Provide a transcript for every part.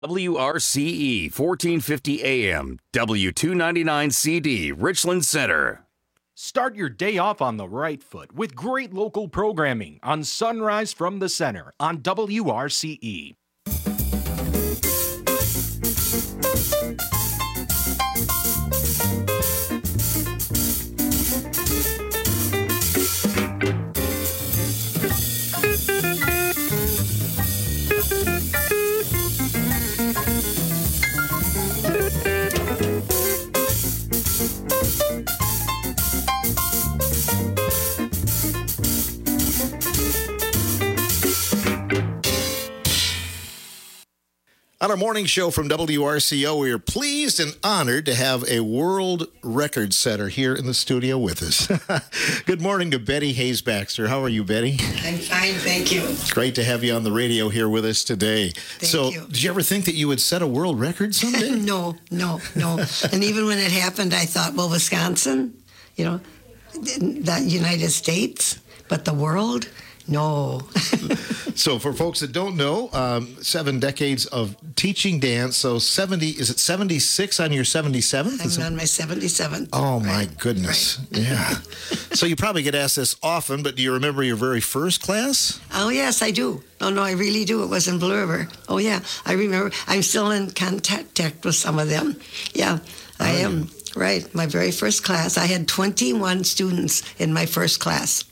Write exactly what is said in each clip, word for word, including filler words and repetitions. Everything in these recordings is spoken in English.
W R C E, fourteen fifty A M, W two ninety-nine C D, Richland Center. Start your day off on the right foot with great local programming on Sunrise from the Center on W R C E. On our morning show from W R C O, we are pleased and honored to have a world record setter here in the studio with us. Good morning to Betty Hayes Baxter. How are you, Betty? I'm fine, thank you. It's great to have you on the radio here with us today. Thank so, you. Did you ever think that you would set a world record someday? no, no, no. And even when it happened, I thought, well, Wisconsin, you know, the United States, but the world? No. So for folks that don't know, um, seven decades of teaching dance. So seventy, is it seventy-six on your seventy-seventh? I'm on my seventy-seventh. Oh, my right. goodness. Right. Yeah. So you probably get asked this often, but do you remember your very first class? Oh, yes, I do. Oh, no, I really do. It was in Blue River. Oh, yeah, I remember. I'm still in contact with some of them. Yeah, I oh, am. Yeah. Right. My very first class. I had twenty-one students in my first class.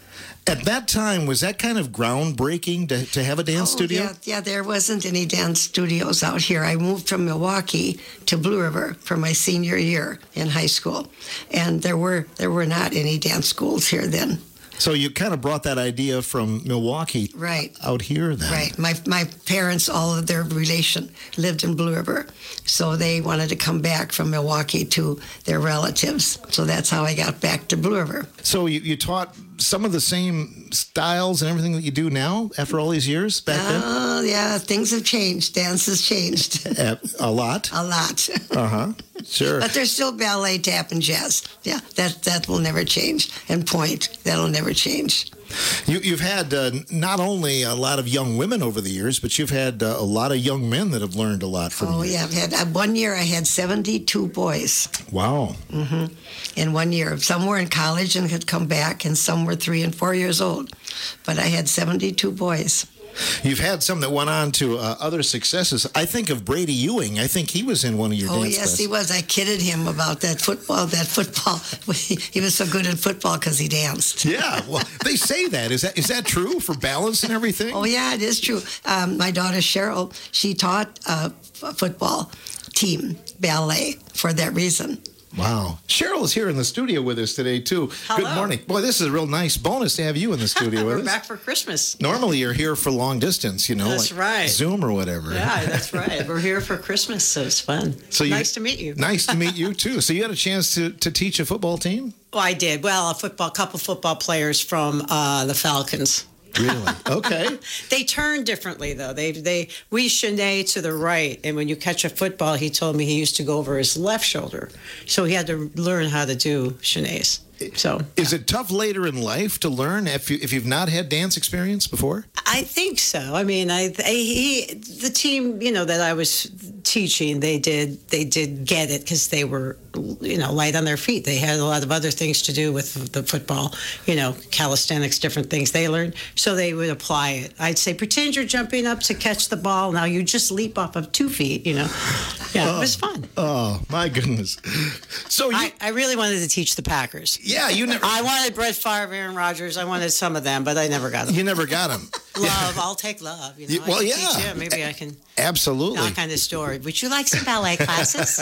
At that time, was that kind of groundbreaking to, to have a dance oh, studio? Yeah, yeah, there wasn't any dance studios out here. I moved from Milwaukee to Blue River for my senior year in high school, and there were there were not any dance schools here then. So you kind of brought that idea from Milwaukee right. out here then. Right. My my parents, all of their relation, lived in Blue River, so they wanted to come back from Milwaukee to their relatives. So that's how I got back to Blue River. So you, you taught some of the same styles and everything that you do now after all these years back then? Oh, yeah, things have changed. Dance has changed. Uh, a lot? A lot. Uh-huh. Sure. But there's still ballet, tap, and jazz. Yeah, that that will never change. And point, that'll never change. You, you've had uh, not only a lot of young women over the years, but you've had uh, a lot of young men that have learned a lot from oh, you. Oh, yeah. I've had, uh, one year I had seventy-two boys. Wow. Mm-hmm. In one year. Some were in college and had come back, and some were three and four years old. But I had seventy-two boys. You've had some that went on to uh, other successes. I think of Brady Ewing. I think he was in one of your oh, dance yes, classes. he was. I kidded him about that football. That football. He was so good at football because he danced. Yeah, well, they say that. Is that is that true for balance and everything? Oh, yeah, it is true. Um, my daughter Cheryl, she taught uh, f- football team ballet for that reason. Wow. Cheryl is here in the studio with us today, too. Hello. Good morning. Boy, this is a real nice bonus to have you in the studio with We're us. back for Christmas. Normally, you're here for long distance, you know, That's like right. Zoom or whatever. Yeah, that's right. We're here for Christmas, so it's fun. So you, nice to meet you. Nice to meet you, too. So you had a chance to, to teach a football team? Well, I did. Well, a football, couple football players from uh, the Falcons. Really? Okay. They turn differently, though. They they we chenille to the right, and when you catch a football, he told me he used to go over his left shoulder, so he had to learn how to do chenilles. So, is it tough later in life to learn if you if you've not had dance experience before? I think so. I mean, I, I he the team, you know, that I was teaching, they did they did get it because they were, you know, light on their feet. They had a lot of other things to do with the football, you know, calisthenics, different things they learned. So they would apply it. I'd say, pretend you're jumping up to catch the ball. Now you just leap off of two feet, you know. Yeah, oh, it was fun. Oh, my goodness. So you, I, I really wanted to teach the Packers. Yeah, you never. I wanted Brett Favre, Aaron Rodgers. I wanted some of them, but I never got them. You never got them. Love, yeah. I'll take love. You know, well, I can yeah. teach him. Maybe I can. Absolutely. Knock on this door. Would you like some ballet classes?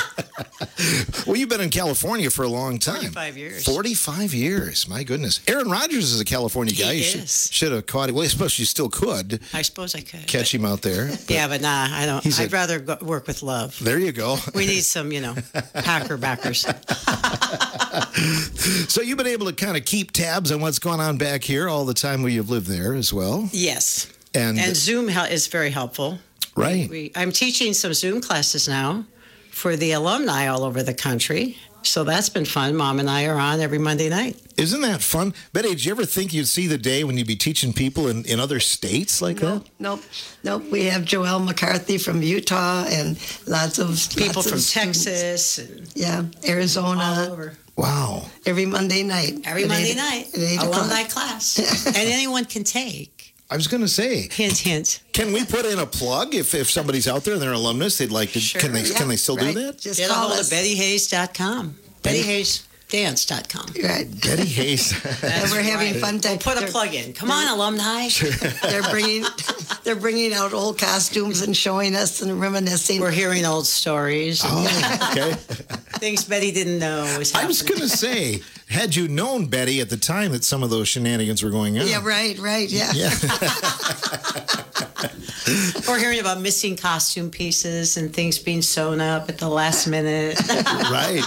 Well, you've been in California for a long time. forty-five years. forty-five years. My goodness. Aaron Rodgers is a California guy. He you is. Should, should have caught him. Well, I suppose you still could. I suppose I could. Catch him out there. But yeah, but nah, I don't. I'd a, rather go, work with love. There you go. We need some, you know, Packer backers. So you've been able to kind of keep tabs on what's going on back here all the time where you've lived there as well? Yes. And, and Zoom is very helpful. Right. We, we, I'm teaching some Zoom classes now for the alumni all over the country. So that's been fun. Mom and I are on every Monday night. Isn't that fun? Betty, did you ever think you'd see the day when you'd be teaching people in, in other states like Nope, that? nope, nope. We have Joelle McCarthy from Utah and lots of People lots from of students. Texas and Yeah, all Arizona. over. Wow. Every Monday night. Every at Monday eight- night. at eight Alumni o'clock. class. And anyone can take. I was going to say, Hint, hint. can we put in a plug if, if somebody's out there and they're alumnus, they'd like to, Sure. can they Yeah, can they still right. do that? Just Get a call hold us. of betty hayes dot com. betty hayes dance dot com. Right. Betty Hayes. And we're having right. fun time. We'll put a They're- plug in. Come on, alumni. They're bringing, they're bringing out old costumes and showing us and reminiscing. We're hearing old stories. Oh, okay. Things Betty didn't know was I happening. was going to say, had you known, Betty, at the time that some of those shenanigans were going on. Yeah, right, right, yeah. Yeah. We're hearing about missing costume pieces and things being sewn up at the last minute. Right.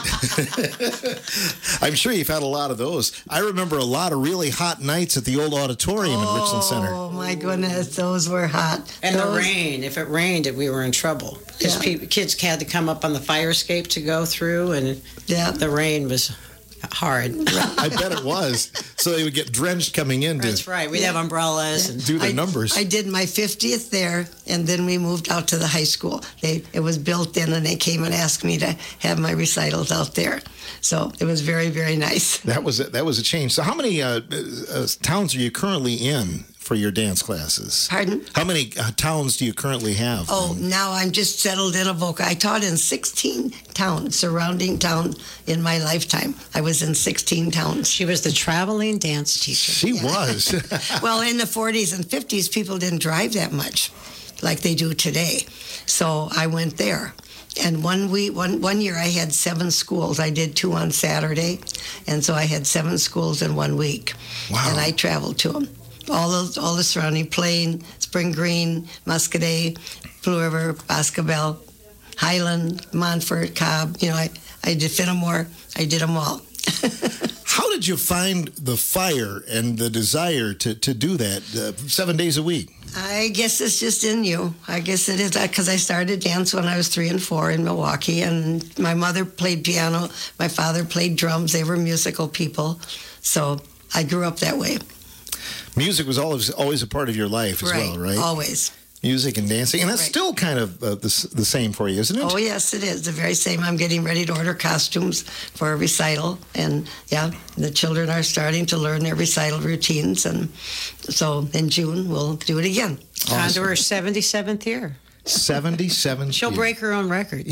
I'm sure you've had a lot of those. I remember a lot of really hot nights at the old auditorium in Richland Center. Oh my goodness, those were hot. And the Those- rain. If it rained, we were in trouble because Yeah. kids had to come up on the fire escape to go through, and Yeah. the rain was hard. I bet it was. So they would get drenched coming in to That's right. We'd have umbrellas and do the I, numbers. I did my fiftieth there, and then we moved out to the high school. They it was built in, and they came and asked me to have my recitals out there. So it was very, very nice. That was a, that was a change. So how many uh, uh, towns are you currently in for your dance classes? Pardon? How many uh, towns do you currently have? Oh, now I'm just settled in Avoca. I taught in sixteen towns, surrounding town, in my lifetime. I was in sixteen towns. she was the traveling dance teacher. She was. Well, in the forties and fifties, people didn't drive that much like they do today. So I went there. And one week, one, one year I had seven schools. I did two on Saturday. And so I had seven schools in one week. Wow. And I traveled to them. All those, all the surrounding, Plain, Spring Green, Muscadet, Blue River, Boscobel, Highland, Montfort, Cobb. You know, I, I did Fenimore. I did them all. How did you find the fire and the desire to, to do that uh, seven days a week? I guess it's just in you. I guess it is because I started dance when I was three and four in Milwaukee, and my mother played piano. My father played drums. They were musical people, so I grew up that way. Music was always always a part of your life as well, right? Always. Music and dancing, and that's Right. still kind of uh, the, s- the same for you, isn't it? Oh yes, it is the very same. I'm getting ready to order costumes for a recital, and yeah, the children are starting to learn their recital routines, and so in June we'll do it again. On to her seventy-seventh year. seventy-seven. She'll years. break her own record.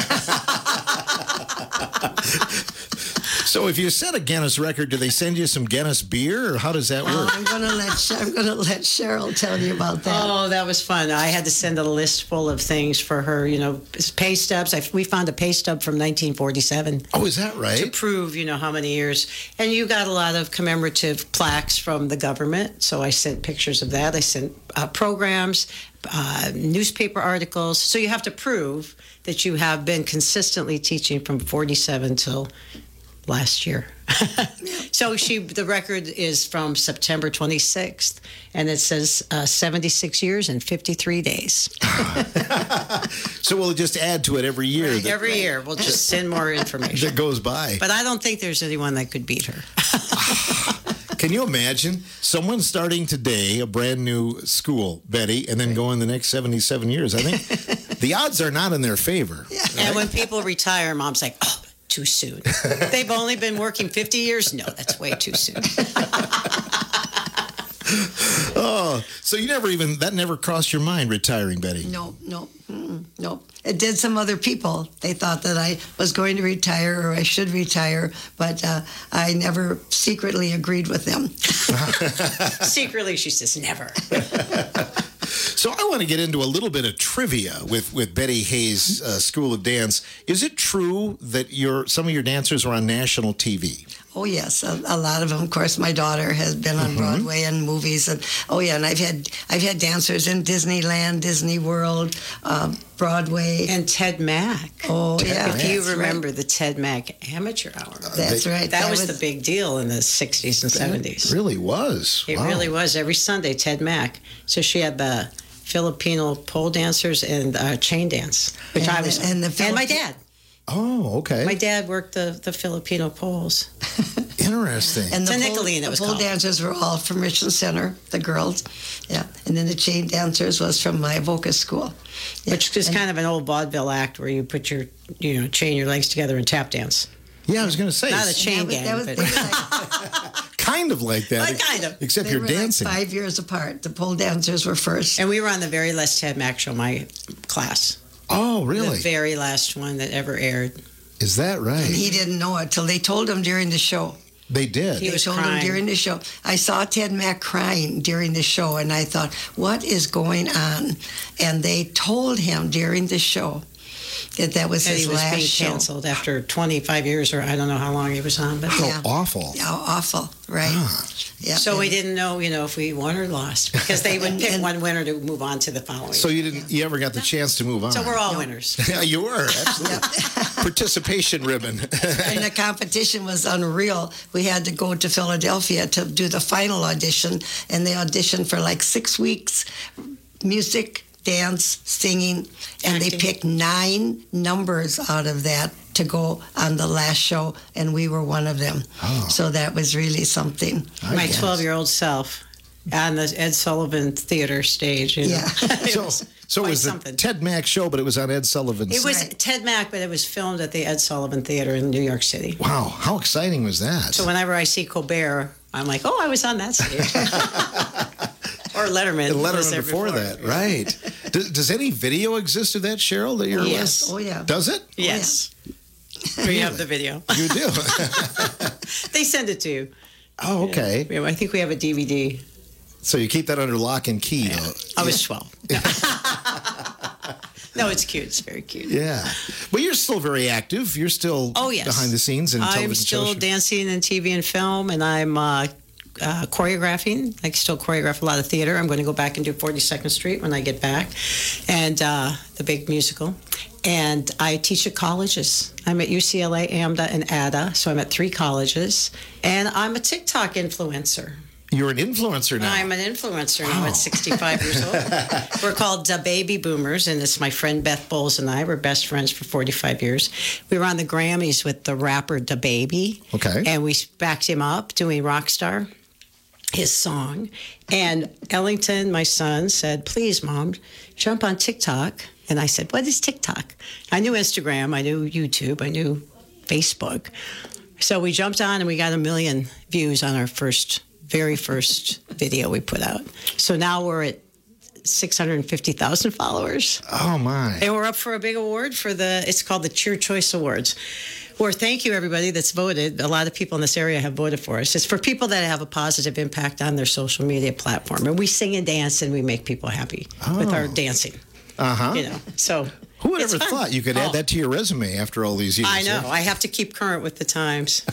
So if you set a Guinness record, do they send you some Guinness beer, or how does that Oh, work? I'm gonna let Sh- I'm gonna let Cheryl tell you about that. Oh, that was fun. I had to send a list full of things for her, you know, pay stubs. I, we found a pay stub from nineteen forty-seven. Oh, is that To right? prove, you know, how many years. And you got a lot of commemorative plaques from the government. So I sent pictures of that. I sent uh, programs, uh, newspaper articles. So you have to prove that you have been consistently teaching from forty-seven till last year. So she, the record is from September twenty-sixth, and it says uh, seventy-six years and fifty-three days. So we'll just add to it every year that, Every year, we'll just send more information. that goes by. But I don't think there's anyone that could beat her. Can you imagine someone starting today a brand new school, Betty, and then going the next seventy-seven years? I think the odds are not in their favor. And when people retire, mom's like, oh, too soon. They've only been working fifty years? No, that's way too soon. Oh, so you never even, that never crossed your mind, retiring, Betty? No, no, mm-mm, no. It did some other people. They thought that I was going to retire or I should retire, but uh, I never secretly agreed with them. Secretly, she says, never. So I want to get into a little bit of trivia with, with Betty Hayes' uh, School of Dance. Is it true that your some of your dancers are on national T V? Oh yes, a, a lot of them. Of course, my daughter has been on Broadway and movies, and oh yeah, and I've had I've had dancers in Disneyland, Disney World, um, Broadway. And Ted Mack. Oh yeah, If you that's right. remember the Ted Mack Amateur Hour. That's right. That, was, the big deal in the sixties and seventies. It really was. It Wow. really was. Every Sunday, Ted Mack. So she had the Filipino pole dancers and uh, chain dance, which And I the- was, and the and my Philippi- dad. Oh, okay. My dad worked the, the Filipino poles. Interesting. And the It's a pole, Nicolene, it the was pole called. dancers were all from Richland Center, the girls. Yeah. And then the chain dancers was from my Avoca school. Yeah. Which is And- kind of an old vaudeville act where you put your, you know, chain your legs together and tap dance. yeah, I was going to say. Not a it's chain that was, gang, that was, but they were like, kind of like that. Like, kind of. Except they you're were dancing. like five years apart. The pole dancers were first. and we were on the very last Ted Mack show, my class. oh, really? The very last one that ever aired. Is that right? And he didn't know it till they told him during the show. they did. He They was told crying. him during the show. I saw Ted Mack crying during the show, and I thought, what is going on? And they told him during the show that that was And his he was last being show. canceled after twenty-five years, or I don't know how long he was on. But How Yeah. awful. How awful, right? Yeah. So we and- didn't know, you know, if we won or lost because they would pick And- one winner to move on to the following. So you didn't. You ever got the chance to move on? So we're all No. winners. Yeah, you were absolutely. Participation ribbon. And the competition was unreal. We had to go to Philadelphia to do the final audition, and they auditioned for like six weeks music, dance, singing, and they Acting. picked nine numbers out of that to go on the last show, and we were one of them. Oh. So that was really something. I My guess. twelve-year-old self on the Ed Sullivan Theater stage. You know? Yeah. It So, was so it quite was the something. Ted Mack show, but it was on Ed Sullivan's. It was Right. Ted Mack, but it was filmed at the Ed Sullivan Theater in New York City. Wow, how exciting was that? So whenever I see Colbert, I'm like, oh, I was on that stage. Or Letterman. And was Letterman there before, that, right? does, does any video exist of that, Cheryl? That you're Yes. Oh, yeah. Does it? Yes. We have the video. You do. They send it to you. oh, okay. Yeah, I think we have a D V D. So you keep that under lock and key. though. I was twelve. No, it's cute. It's very cute. Yeah, but you're still very active. You're still Oh, yes. behind the scenes in television I'm still shows. dancing in T V and film, and I'm uh, uh, choreographing. I still choreograph a lot of theater. I'm going to go back and do forty-second Street when I get back, and uh, the big musical. And I teach at colleges. I'm at U C L A, AMDA, and A D A, so I'm at three colleges. And I'm a TikTok influencer. You're an influencer now. I'm an influencer now at sixty-five years old. We're called the Baby Boomers, and it's my friend Beth Bowles and I. We're best friends for forty-five years. We were on the Grammys with the rapper Da Baby. Okay. And we backed him up doing Rockstar, his song. And Ellington, my son, said, please, Mom, jump on TikTok. And I said, what is TikTok? I knew Instagram, I knew YouTube, I knew Facebook. So we jumped on and we got a million views on our first very first video we put out. So now we're at six hundred fifty thousand followers. oh my! And we're up for a big award for the, it's called the Cheer Choice Awards. Where thank you everybody that's voted. A lot of people in this area have voted for us. It's for people that have a positive impact on their social media platform. And we sing and dance and we make people happy with our dancing. Uh huh. You know, so Who would it's ever fun. thought you could add Oh, that to your resume after all these years? I know. huh? I have to keep current with the times.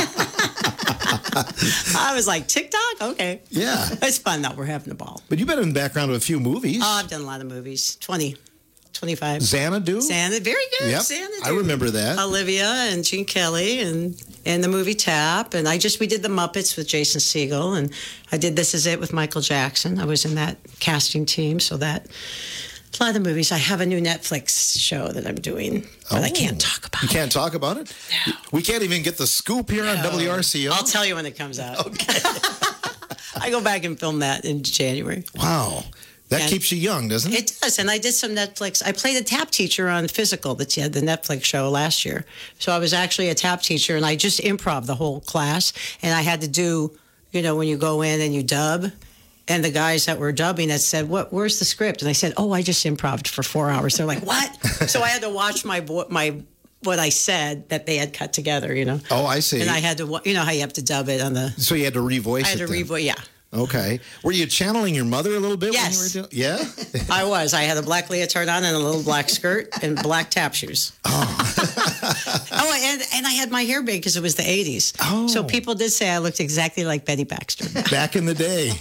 I was like, TikTok? Okay. Yeah. It's fun though. We're having a ball. But you've been in the background of a few movies. Oh, I've done a lot of movies. twenty, twenty-five. Xanadu. Xanadu, very good. Yep. Xanadu. I remember that. Olivia and Gene Kelly and and the movie Tap. And I just, we did the Muppets with Jason Segel. And I did This Is It with Michael Jackson. I was in that casting team. So that, a lot of movies. I have a new Netflix show that I'm doing, but I Oh. can't talk about You it. can't talk about it? No. We can't even get the scoop here on W R C O? I'll tell you when it comes out. Okay. I go back and film that in January. Wow. That And- keeps you young, doesn't it? It does. And I did some Netflix. I played a tap teacher on Physical that had the Netflix show last year. So I was actually a tap teacher and I just improv the whole class. And I had to do, you know, when you go in and you dub. And the guys that were dubbing it said, "What? Where's the script?" And I said, "Oh, I just improv'd for four hours." They're like, "What?" So I had to watch my vo- my what I said that they had cut together, you know. Oh, I see. And I had to, wa- you know, how you have to dub it on the. so you had to revoice I had it to then. revoice. Yeah, Okay. Were you channeling your mother a little bit Yes. when you were doing Yeah? I was. I had a black leotard on and a little black skirt and black tap shoes. Oh, oh, and and I had my hair big because it was the eighties. Oh. So people did say I looked exactly like Betty Baxter. Back in the day.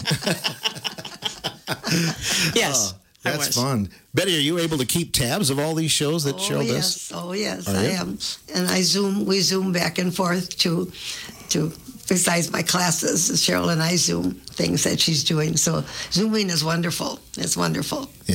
Yes, I That's was. fun. Betty, are you able to keep tabs of all these shows that Oh Cheryl yes, does? oh yes, Are I you? am, and I zoom. We zoom back and forth to, to besides my classes, Cheryl and I zoom things that she's doing. So zooming is wonderful. It's wonderful. Yeah.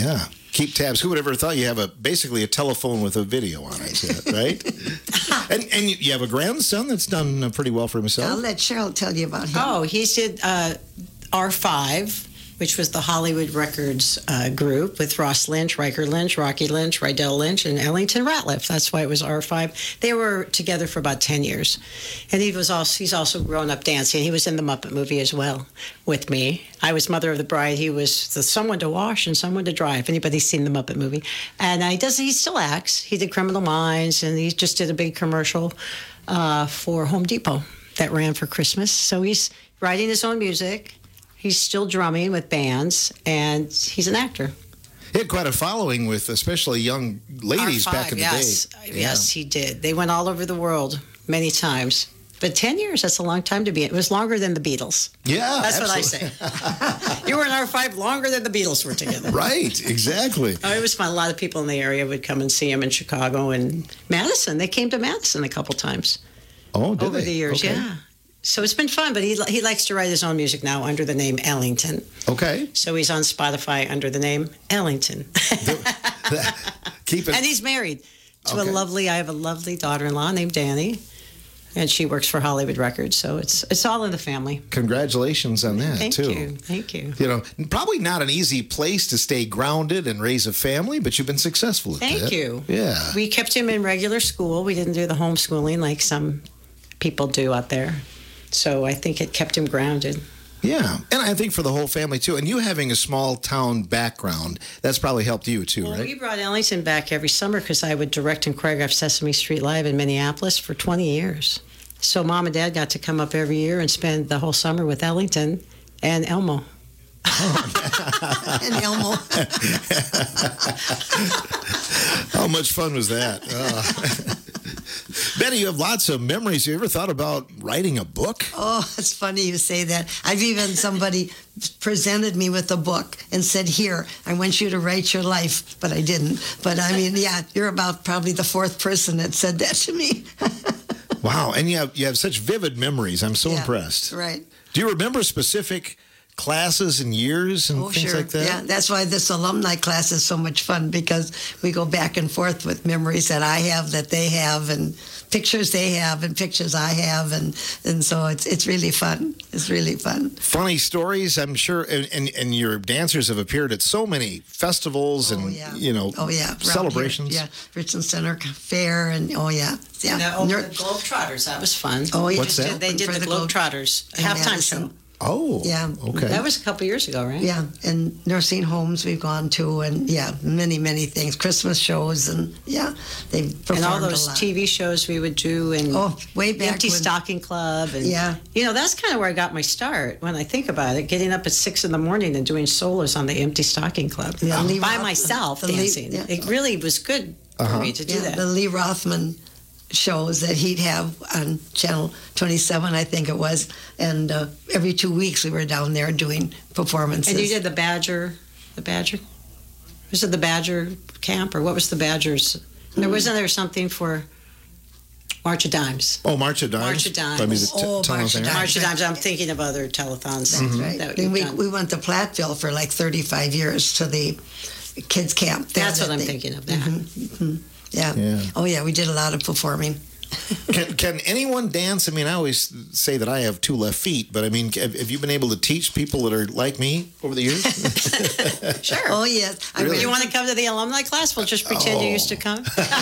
keep tabs. Who would ever thought you have a basically a telephone with a video on it, right? and and you have a grandson that's done uh, pretty well for himself. I'll let Cheryl tell you about him. Oh, he did uh, R five, which was the Hollywood Records uh, group with Ross Lynch, Riker Lynch, Rocky Lynch, Rydell Lynch, and Ellington Ratliff. That's why it was R five. They were together for about ten years. And he was also, he's also grown up dancing. He was in the Muppet movie as well with me. I was Mother of the Bride. He was the someone to wash and someone to dry, if anybody's seen the Muppet movie. And uh, he does. He still acts. He did Criminal Minds, and he just did a big commercial uh, for Home Depot that ran for Christmas. So he's writing his own music. He's still drumming with bands, and he's an actor. He had quite a following with especially young ladies R five, back in the yes. day. Yes, he did. They went all over the world many times. But ten years, that's a long time to be. It was longer than the Beatles. Yeah, That's absolutely. what I say. You were in R five longer than the Beatles were together. Right, exactly. Oh, it was fun. A lot of people in the area would come and see him in Chicago and Madison. They came to Madison a couple times Oh, did over they? the years, Okay. yeah. So it's been fun, but he he likes to write his own music now under the name Ellington. Okay. So he's on Spotify under the name Ellington. Keep it. And he's married to Okay. a lovely, I have a lovely daughter-in-law named Danny, and she works for Hollywood Records. So it's it's all in the family. Congratulations on that, Thank too. you. Thank you. You know, probably not an easy place to stay grounded and raise a family, but you've been successful at Thank that. you. Yeah. We kept him in regular school. We didn't do the homeschooling like some people do out there. So I think it kept him grounded. Yeah. And I think for the whole family, too. And you having a small town background, that's probably helped you, too, Well, right? we brought Ellington back every summer because I would direct and choreograph Sesame Street Live in Minneapolis for twenty years. So Mom and Dad got to come up every year and spend the whole summer with Ellington and Elmo. And Elmo. How much fun was that? Oh. Betty, you have lots of memories. You ever thought about writing a book? Oh, it's funny you say that. I've even somebody presented me with a book and said, "Here, I want you to write your life," but I didn't. But I mean, yeah, you're about probably the fourth person that said that to me. Wow. And you have, you have such vivid memories. I'm so Yeah, impressed. Right. Do you remember specific classes and years and Oh, things sure. like that? Yeah, that's why this alumni class is so much fun, because we go back and forth with memories that I have, that they have, and pictures they have, and pictures I have, and and so it's it's really fun. It's really fun. Funny stories, I'm sure. And, and, and your dancers have appeared at so many festivals and, Oh, yeah. you know, Oh yeah, Around celebrations. here. Yeah, Richland Center Fair, and oh yeah, yeah. Now, Ner- the Globetrotters, that was fun. Oh, yeah. What's that? They did For the the Globe- Globetrotters in halftime Madison. show. Oh, Yeah. okay. That was a couple years ago, right? Yeah, and nursing homes we've gone to, and yeah, many many things, Christmas shows, and yeah, they've performed And all a those lot. T V shows we would do, and Oh, way back Empty when- Stocking Club, and Yeah. you know that's kind of where I got my start. When I think about it, getting up at six in the morning and doing solos on the Empty Stocking Club Yeah, Lee by Roth- myself the Lee- dancing. yeah. It really was good for me to do Yeah, that. the Lee Rothman shows that he'd have on Channel twenty-seven, I think it was, and uh, every two weeks we were down there doing performances. And you did the Badger, the Badger. Was it the Badger camp, or what was the Badgers? There wasn't there something for March of Dimes. Oh, March of Dimes. March of Dimes. I mean, the t- Oh, telethon. March of Dimes. March of Dimes. I'm thinking of other telethons. That's right. that Then we've we, done. we went to Platteville for like thirty-five years to the kids camp. there That's that what I'm they- thinking of. That. Mm-hmm. Yeah. Yeah. Oh yeah, we did a lot of performing. Can, can anyone dance? I mean, I always say that I have two left feet, but I mean, have, have you been able to teach people that are like me over the years? Sure. Oh yes. I Really? You want to come to the alumni class? We'll just pretend you used to come.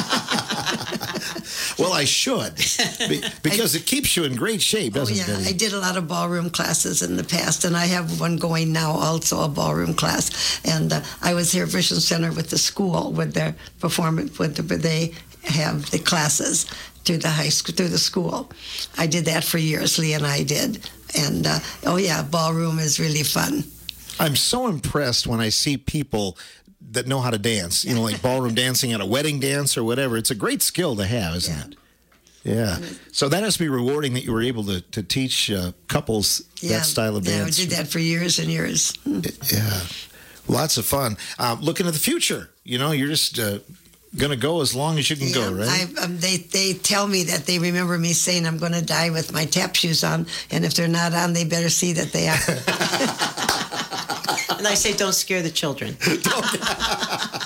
Well, I should, be, because it keeps you in great shape, Oh doesn't yeah, it? I did a lot of ballroom classes in the past, and I have one going now, also a ballroom class. And uh, I was here at Vision Center with the school with their performance, with the, they have the classes through the high school, through the school. I did that for years. Lee and I did, and uh, oh yeah, ballroom is really fun. I'm so impressed when I see people that know how to dance, you know, like ballroom dancing at a wedding dance or whatever. It's a great skill to have, isn't Yeah. it? Yeah. So that has to be rewarding that you were able to, to teach uh, couples Yeah, that style of yeah, dance. I did that for years and years. Yeah. Lots of fun. Um, looking at the future, you know, you're just uh, going to go as long as you can go, right? I, um, they they tell me that they remember me saying I'm going to die with my tap shoes on, and if they're not on, they better see that they are. And I say, don't scare the children.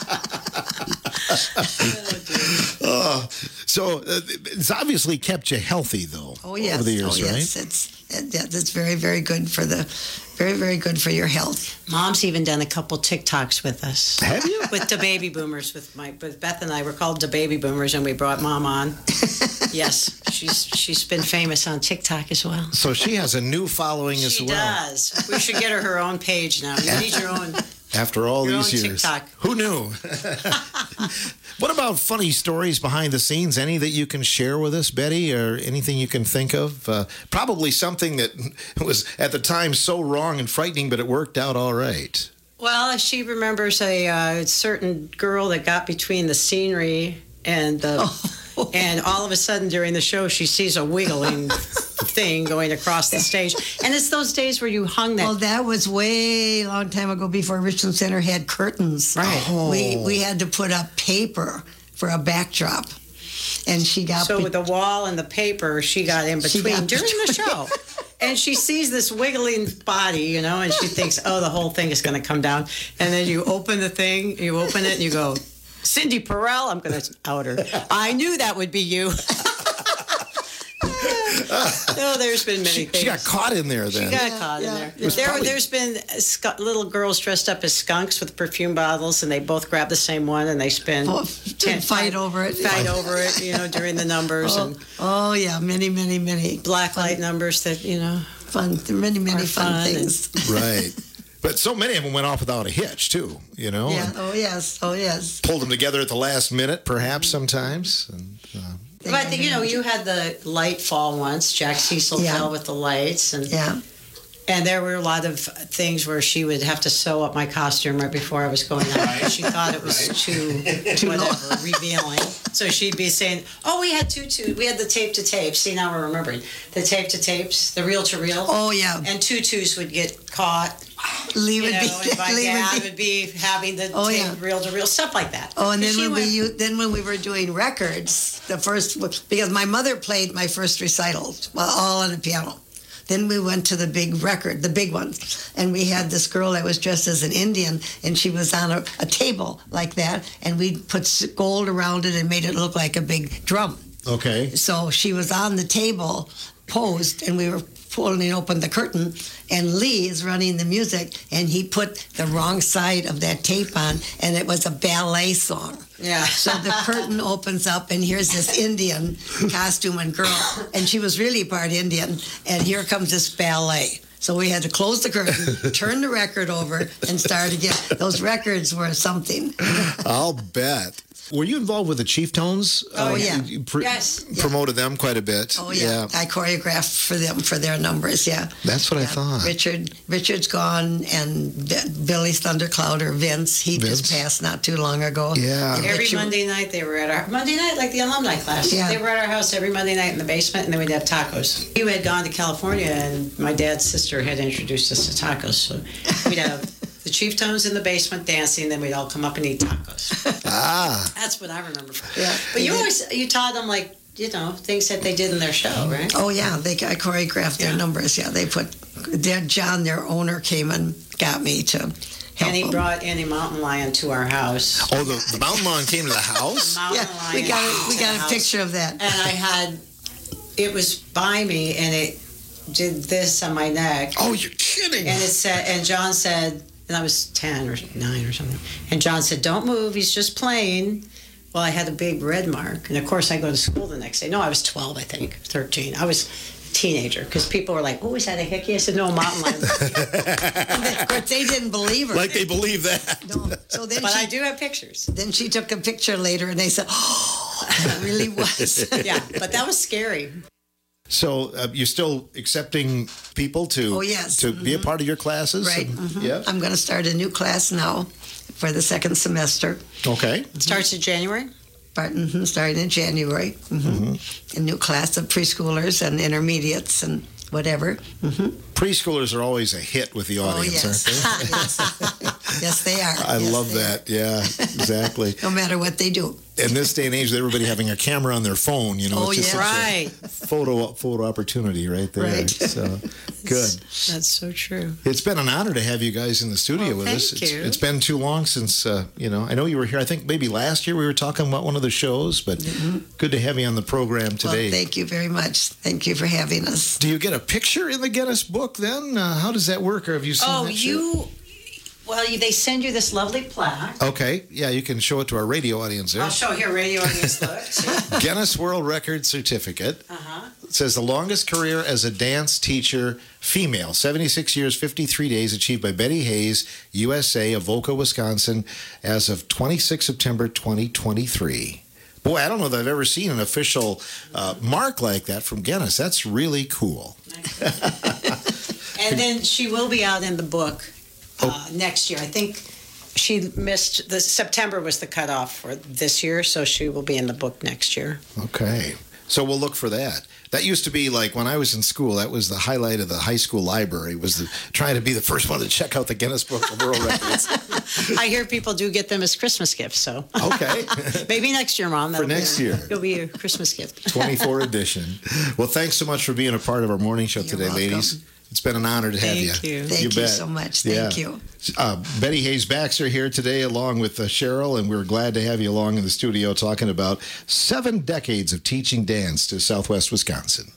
uh, so uh, it's obviously kept you healthy, though. Oh yes, over the years, oh, right? yes. It's it, yeah, it's very very good for the very very good for your health. Mom's even done a couple TikToks with us. Have you? With the baby boomers, with my, with Beth and I, we're called the baby boomers, and we brought Mom on. Yes, she's she's been famous on TikTok as well. So she has a new following as She well. does. We should get her her own page now. You need your own. After all Your these own years, TikTok. who knew? What about funny stories behind the scenes? Any that you can share with us, Betty, or anything you can think of? Uh, probably something that was at the time so wrong and frightening, but it worked out all right. Well, she remembers a uh, certain girl that got between the scenery and the, Oh. and all of a sudden during the show she sees a wiggling thing going across the stage, and it's those days where you hung that. Well, that was way long time ago before Richland Center had curtains. Right. Oh. We we had to put up paper for a backdrop, and she got So be- with the wall and the paper, she got in She between got during the between. show. And she sees this wiggling body, you know, and she thinks, oh, the whole thing is going to come down. And then you open the thing, you open it, and you go, Cindy Perrell, I'm going to out her. I knew that would be you. Oh, there's been many She, things. she got caught in there then. She got caught yeah, in there. yeah. There, probably- there's been sc- little girls dressed up as skunks with perfume bottles, and they both grab the same one, and they spend Oh, and fight over it. fight over it, you know, during the numbers Oh, and oh yeah, many many many black light numbers that you know. fun, many many Are fun, fun things. Right. But so many of them went off without a hitch, too, you know? Yeah. and Oh yes. Oh yes. pulled them together at the last minute, perhaps, sometimes. And, uh, But you know, you had the light fall once. Jack Cecil Yeah. fell with the lights, and Yeah. and there were a lot of things where she would have to sew up my costume right before I was going out. She thought it was too whatever revealing, so she'd be saying, "Oh, we had tutus. We had the tape to tape. See, now we're remembering the tape to tapes, the reel to reel. Oh yeah. And tutus would get caught. Lee You would know, be. and my Lee dad would be. would be having the Oh, tape yeah. reel to reel, stuff like that. Oh, and then She when we went- u- then when we were doing records, the first because my mother played my first recital, well, all on the piano. Then we went to the big record, the big one, and we had this girl that was dressed as an Indian, and she was on a, a table like that, and we put s- gold around it and made it look like a big drum. okay. So she was on the table, posed, and we were pulling open the curtain, and Lee is running the music, and he put the wrong side of that tape on, and it was a ballet song. Yeah. So the curtain opens up, and here's this Indian costume and girl, and she was really part Indian, and here comes this ballet. So we had to close the curtain, turn the record over, and start again. Those records were something. I'll bet. Were you involved with the Chief Tones? Oh, yeah. You, you pr- Yes. Promoted them quite a bit. Oh yeah. I choreographed for them for their numbers. Yeah, That's what I thought. Richard, Richard's gone, and B- Billy Thundercloud or Vince. He Vince. just passed not too long ago. Yeah. And Every Richard- Monday night they were at our Monday night, like the alumni class. Yeah. They were at our house every Monday night in the basement, and then we'd have tacos. He had gone to California, and my dad's sister had introduced us to tacos. So we'd have the Chief Tones in the basement dancing, then we'd all come up and eat tacos. Ah. That's what I remember. Yeah. But you always you taught them like you know things that they did in their show, right? Oh yeah, they I choreographed their Yeah. numbers. Yeah, they put their John, their owner, came and got me to help And he them. brought Annie Mountain Lion to our house. Oh, the, the mountain lion came to the house? Mountain Yeah, Lion we got a, we to the got a house. picture of that. And I had, it was by me, and it did this on my neck. Oh, you're kidding. And it said, and John said, and I was ten or nine or something. And John said, "Don't move. He's just playing." Well, I had a big red mark, and of course, I go to school the next day. No, I was twelve, I think, thirteen. I was a teenager because people were like, "Oh, is that a hickey?" I said, "No, mountain lion." Of course, they didn't believe her. Like they believe that. No. So then But she, I do have pictures. then she took a picture later, and they said, "Oh, it really was." Yeah, but that was scary. So uh, you're still accepting people to Oh, yes. to be a part of your classes? Right. And- mhm. Yeah. I'm going to start a new class now for the second semester. Okay. It starts in January. But, mhm, starting in January. hmm A new class of preschoolers and intermediates and whatever. hmm Preschoolers are always a hit with the Oh, audience, yes. aren't they? Yes. Yes, they are. I yes, love they that. Yeah, exactly. Are. No matter what they do. In this day and age, with everybody having a camera on their phone, you know, Oh, it's just yeah. such Right. a photo photo opportunity right there. Right. So good. That's so true. It's been an honor to have you guys in the studio Well, with thank us. It's, you. it's been too long since, uh, you know, I know you were here. I think maybe last year we were talking about one of the shows, but good to have you on the program today. Well, thank you very much. Thank you for having us. Do you get a picture in the Guinness book then? Uh, how does that work? Or have you seen Oh, that shit? you. Well, you, they send you this lovely plaque. Okay. Yeah, you can show it to our radio audience there. I'll show here, radio audience. Look. See? Guinness World Record Certificate. Uh-huh. It says the longest career as a dance teacher, female, seventy-six years, fifty-three days, achieved by Betty Hayes, U S A, of Avoca, Wisconsin, as of the twenty-sixth of September, twenty twenty-three. Boy, I don't know that I've ever seen an official uh, mark like that from Guinness. That's really cool. And then she will be out in the book uh, next year. I think she missed, the September was the cutoff for this year, so she will be in the book next year. Okay. So we'll look for that. That used to be like when I was in school, that was the highlight of the high school library, was the, trying to be the first one to check out the Guinness Book of World Records. I hear people do get them as Christmas gifts, so. Okay. Maybe next year, Mom. For next be, year. It'll be your Christmas gift. twenty-four edition. Well, thanks so much for being a part of our morning show You're today, welcome. ladies. It's been an honor to have Thank you. you. Thank you, bet. so much. Thank you. Uh, Betty Hayes Baxter here today, along with uh, Cheryl, and we're glad to have you along in the studio talking about seven decades of teaching dance to Southwest Wisconsin.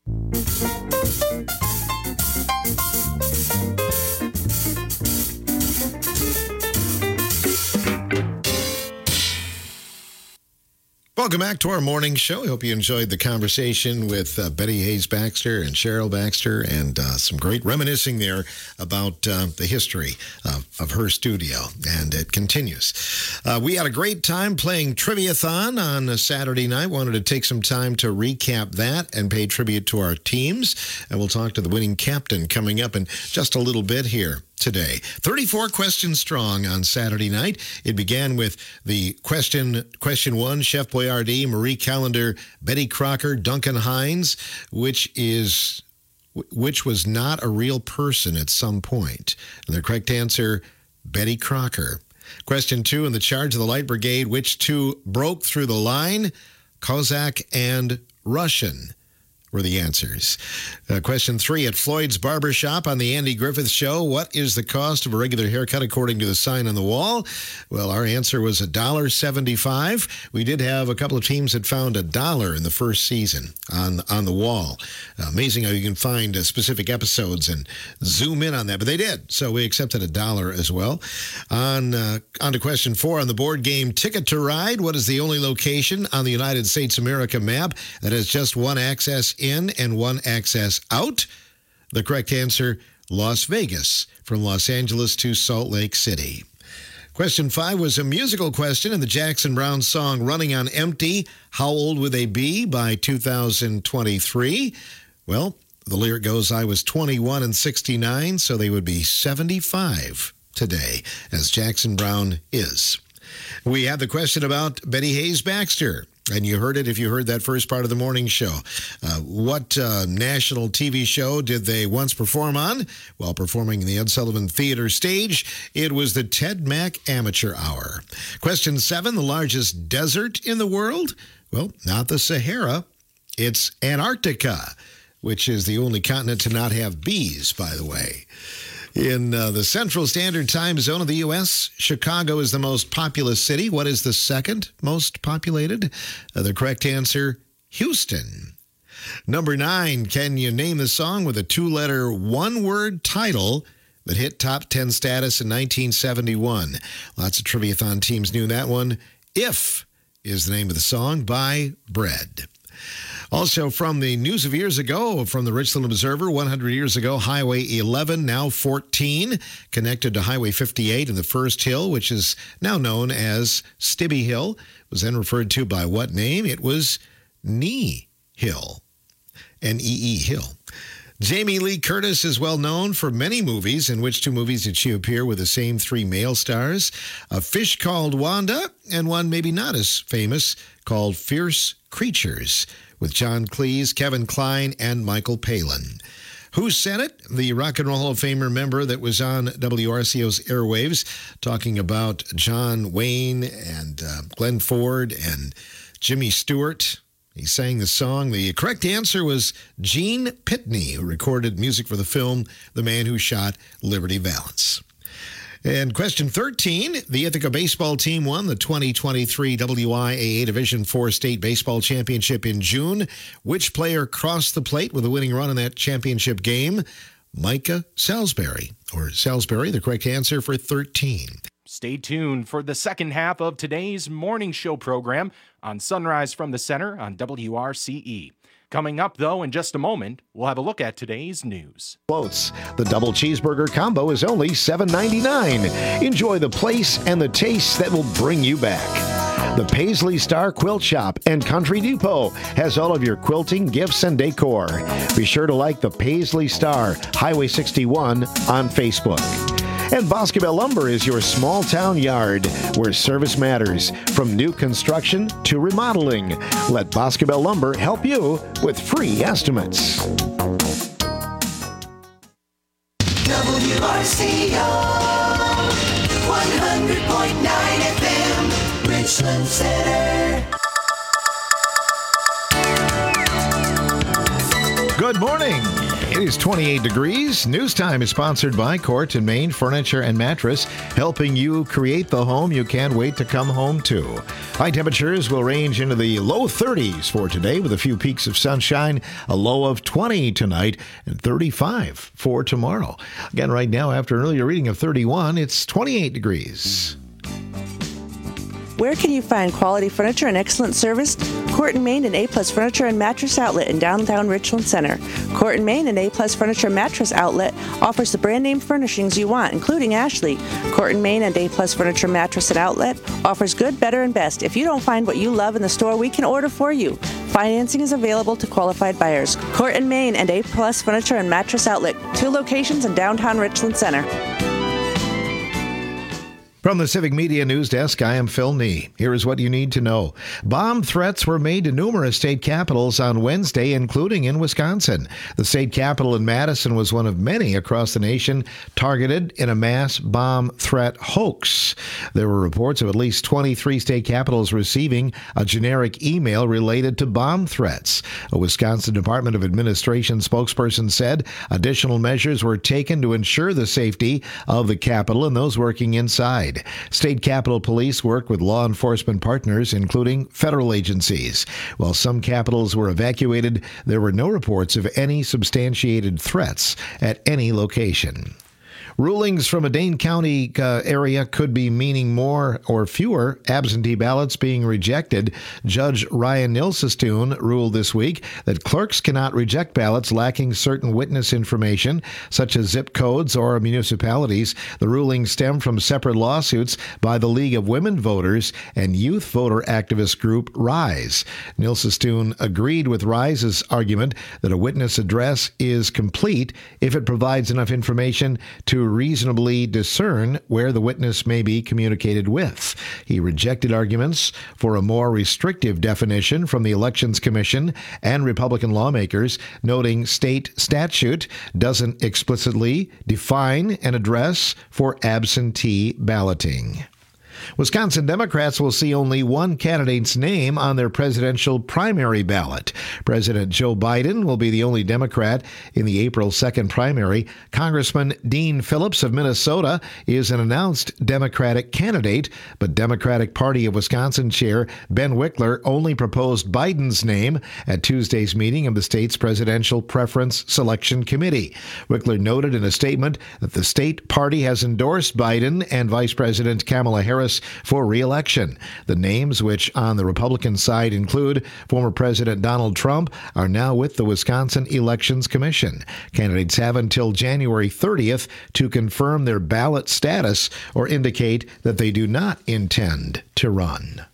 Welcome back to our morning show. I hope you enjoyed the conversation with uh, Betty Hayes Baxter and Cheryl Baxter, and uh, some great reminiscing there about uh, the history of, of her studio, and it continues. Uh, we had a great time playing Trivia-thon on a Saturday night. Wanted to take some time to recap that and pay tribute to our teams, and we'll talk to the winning captain coming up in just a little bit here today. thirty-four questions strong on Saturday night. It began with the question question one, Chef Boyardee, Marie Callender, Betty Crocker, Duncan Hines, which is which was not a real person at some point. And the correct answer, Betty Crocker. Question two, in the charge of the Light Brigade, which two broke through the line? Cossack and Russian were the answers. Uh, question three, at Floyd's Barbershop on the Andy Griffith Show, what is the cost of a regular haircut according to the sign on the wall? Well, our answer was one dollar and seventy-five cents. We did have a couple of teams that found a dollar in the first season on, on the wall. Uh, amazing how you can find uh, specific episodes and zoom in on that, but they did. So we accepted a dollar as well. On, uh, on to question four, on the board game Ticket to Ride, what is the only location on the United States America map that has just one access in and one access out? The correct answer, Las Vegas, from Los Angeles to Salt Lake City. Question five was a musical question in the Jackson Browne song Running on Empty, How Old Would They Be by two thousand twenty-three? Well, the lyric goes, I was twenty-one and sixty-nine, so they would be seventy-five today, as Jackson Browne is. We had the question about Betty Hayes Baxter. And you heard it if you heard that first part of the morning show. Uh, what uh, national T V show did they once perform on? While performing in the Ed Sullivan Theater stage, it was the Ted Mack Amateur Hour. Question seven, the largest desert in the world? Well, not the Sahara. It's Antarctica, which is the only continent to not have bees, by the way. In uh, the Central Standard Time Zone of the U S, Chicago is the most populous city. What is the second most populated? Uh, the correct answer, Houston. Number nine, can you name the song with a two-letter, one-word title that hit top ten status in nineteen seventy-one? Lots of Trivia-thon teams knew that one. If is the name of the song by Bread. Also from the news of years ago, from the Richland Observer, one hundred years ago, Highway eleven, now fourteen, connected to Highway fifty-eight in the First Hill, which is now known as Stibbe Hill. Was then referred to by what name? It was Knee Hill, N E E Hill. Jamie Lee Curtis is well known for many movies. In which two movies did she appear with the same three male stars? A Fish Called Wanda, and one maybe not as famous called Fierce Creatures, with John Cleese, Kevin Kline, and Michael Palin. Who Said It? The Rock and Roll Hall of Famer member that was on W R C O's airwaves talking about John Wayne and uh, Glenn Ford and Jimmy Stewart. He sang the song. The correct answer was Gene Pitney, who recorded music for the film The Man Who Shot Liberty Valance. And question thirteen, the Ithaca baseball team won the twenty twenty-three W I A A Division four State Baseball Championship in June. Which player crossed the plate with a winning run in that championship game? Micah Salisbury, or Salisbury, the correct answer for thirteen. Stay tuned for the second half of today's morning show program on Sunrise from the Center on W R C E. Coming up, though, in just a moment, we'll have a look at today's news. Quotes. The double cheeseburger combo is only seven ninety-nine. Enjoy the place and the taste that will bring you back. The Paisley Star Quilt Shop and Country Depot has all of your quilting, gifts, and decor. Be sure to like the Paisley Star, Highway sixty-one on Facebook. And Boscobel Lumber is your small town yard where service matters, from new construction to remodeling. Let Boscobel Lumber help you with free estimates. W R C O one hundred point nine F M, Richland Center. Good morning. It is twenty-eight degrees. News Time is sponsored by Court and Main Furniture and Mattress, helping you create the home you can't wait to come home to. High temperatures will range into the low thirties for today with a few peaks of sunshine, a low of twenty tonight, and thirty-five for tomorrow. Again, right now, after an earlier reading of thirty-one, it's twenty-eight degrees. Where can you find quality furniture and excellent service? Court and Main and A-Plus Furniture and Mattress Outlet in downtown Richland Center. Court and Main and A-Plus Furniture and Mattress Outlet offers the brand name furnishings you want, including Ashley. Court and Main and A-Plus Furniture Mattress and Outlet offers good, better, and best. If you don't find what you love in the store, we can order for you. Financing is available to qualified buyers. Court and Main and A-Plus Furniture and Mattress Outlet, two locations in downtown Richland Center. From the Civic Media News Desk, I am Phil Nee. Here is what you need to know. Bomb threats were made to numerous state capitals on Wednesday, including in Wisconsin. The state capitol in Madison was one of many across the nation targeted in a mass bomb threat hoax. There were reports of at least twenty-three state capitals receiving a generic email related to bomb threats. A Wisconsin Department of Administration spokesperson said additional measures were taken to ensure the safety of the capitol and those working inside. State Capitol Police work with law enforcement partners, including federal agencies. While some capitals were evacuated, there were no reports of any substantiated threats at any location. Rulings from a Dane County uh, area could be meaning more or fewer absentee ballots being rejected. Judge Ryan Nilsestune ruled this week that clerks cannot reject ballots lacking certain witness information, such as zip codes or municipalities. The ruling stemmed from separate lawsuits by the League of Women Voters and youth voter activist group RISE. Nilsestune agreed with RISE's argument that a witness address is complete if it provides enough information to reasonably discern where the witness may be communicated with. He rejected arguments for a more restrictive definition from the Elections Commission and Republican lawmakers, noting state statute doesn't explicitly define an address for absentee balloting. Wisconsin Democrats will see only one candidate's name on their presidential primary ballot. President Joe Biden will be the only Democrat in the April second primary. Congressman Dean Phillips of Minnesota is an announced Democratic candidate, but Democratic Party of Wisconsin Chair Ben Wickler only proposed Biden's name at Tuesday's meeting of the state's Presidential Preference Selection Committee. Wickler noted in a statement that the state party has endorsed Biden and Vice President Kamala Harris for re-election. The names, which on the Republican side include former President Donald Trump, are now with the Wisconsin Elections Commission. Candidates have until January thirtieth to confirm their ballot status or indicate that they do not intend to run.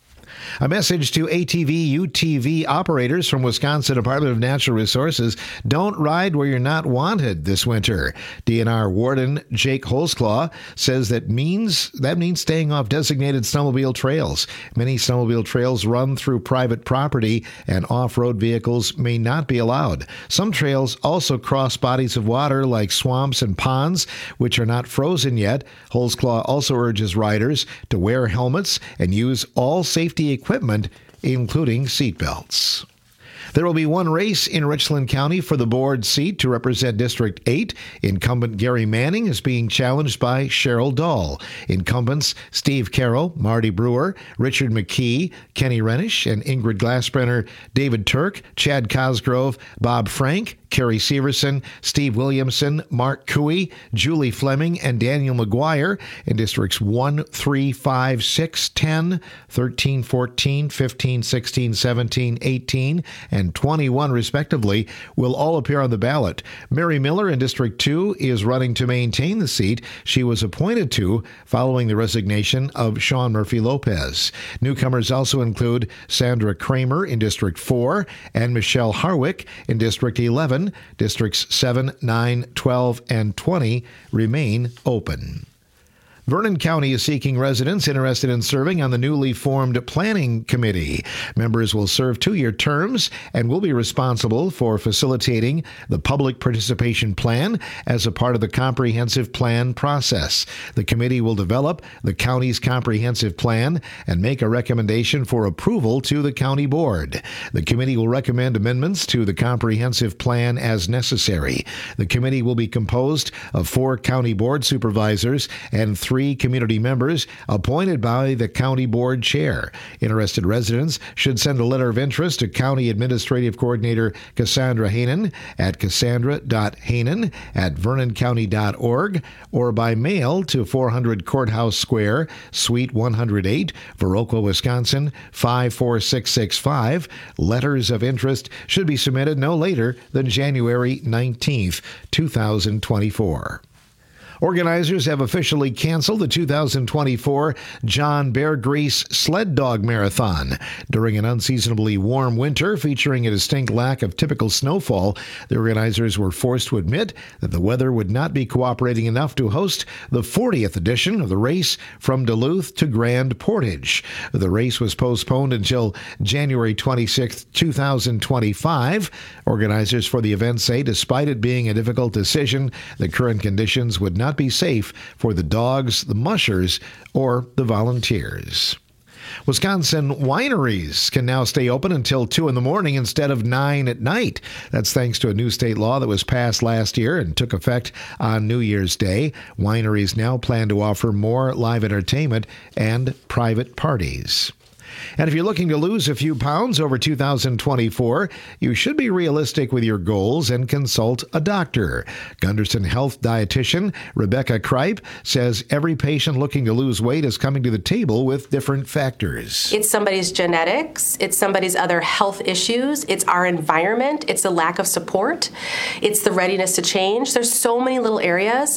A message to A T V, U T V operators from Wisconsin Department of Natural Resources: don't ride where you're not wanted this winter. D N R Warden Jake Holzclaw says that means that means staying off designated snowmobile trails. Many snowmobile trails run through private property, and off-road vehicles may not be allowed. Some trails also cross bodies of water like swamps and ponds, which are not frozen yet. Holzclaw also urges riders to wear helmets and use all safety equipment, including seatbelts. There will be one race in Richland County for the board seat to represent District eight. Incumbent Gary Manning is being challenged by Cheryl Dahl. Incumbents Steve Carroll, Marty Brewer, Richard McKee, Kenny Renish, and Ingrid Glassbrenner, David Turk, Chad Cosgrove, Bob Frank, Kerry Severson, Steve Williamson, Mark Cooey, Julie Fleming, and Daniel McGuire in Districts one, three, five, six, ten, thirteen, fourteen, fifteen, sixteen, seventeen, eighteen, and twenty-one, respectively, will all appear on the ballot. Mary Miller in District two is running to maintain the seat she was appointed to following the resignation of Sean Murphy Lopez. Newcomers also include Sandra Kramer in District four and Michelle Harwick in District eleven. Districts seven, nine, twelve, and twenty remain open. Vernon County is seeking residents interested in serving on the newly formed Planning Committee. Members will serve two-year terms and will be responsible for facilitating the public participation plan as a part of the comprehensive plan process. The committee will develop the county's comprehensive plan and make a recommendation for approval to the county board. The committee will recommend amendments to the comprehensive plan as necessary. The committee will be composed of four county board supervisors and three Three community members appointed by the county board chair. Interested residents should send a letter of interest to County Administrative Coordinator Cassandra Hainan at cassandra dot hainan at vernon county dot org or by mail to four hundred Courthouse Square, Suite one hundred eight, Viroqua, Wisconsin, five four six six five. Letters of interest should be submitted no later than January nineteenth, two thousand twenty-four. Organizers have officially canceled the two thousand twenty-four John Bear Grease Sled Dog Marathon. During an unseasonably warm winter featuring a distinct lack of typical snowfall, the organizers were forced to admit that the weather would not be cooperating enough to host the fortieth edition of the race from Duluth to Grand Portage. The race was postponed until January twenty-sixth, two thousand twenty-five. Organizers for the event say despite it being a difficult decision, the current conditions would not be safe for the dogs, the mushers, or the volunteers. Wisconsin wineries can now stay open until two in the morning instead of nine at night. That's thanks to a new state law that was passed last year and took effect on New Year's Day. Wineries now plan to offer more live entertainment and private parties. And if you're looking to lose a few pounds over two thousand twenty-four, you should be realistic with your goals and consult a doctor. Gunderson Health dietitian Rebecca Kripe says every patient looking to lose weight is coming to the table with different factors. It's somebody's genetics, it's somebody's other health issues, it's our environment, it's the lack of support, it's the readiness to change. There's so many little areas.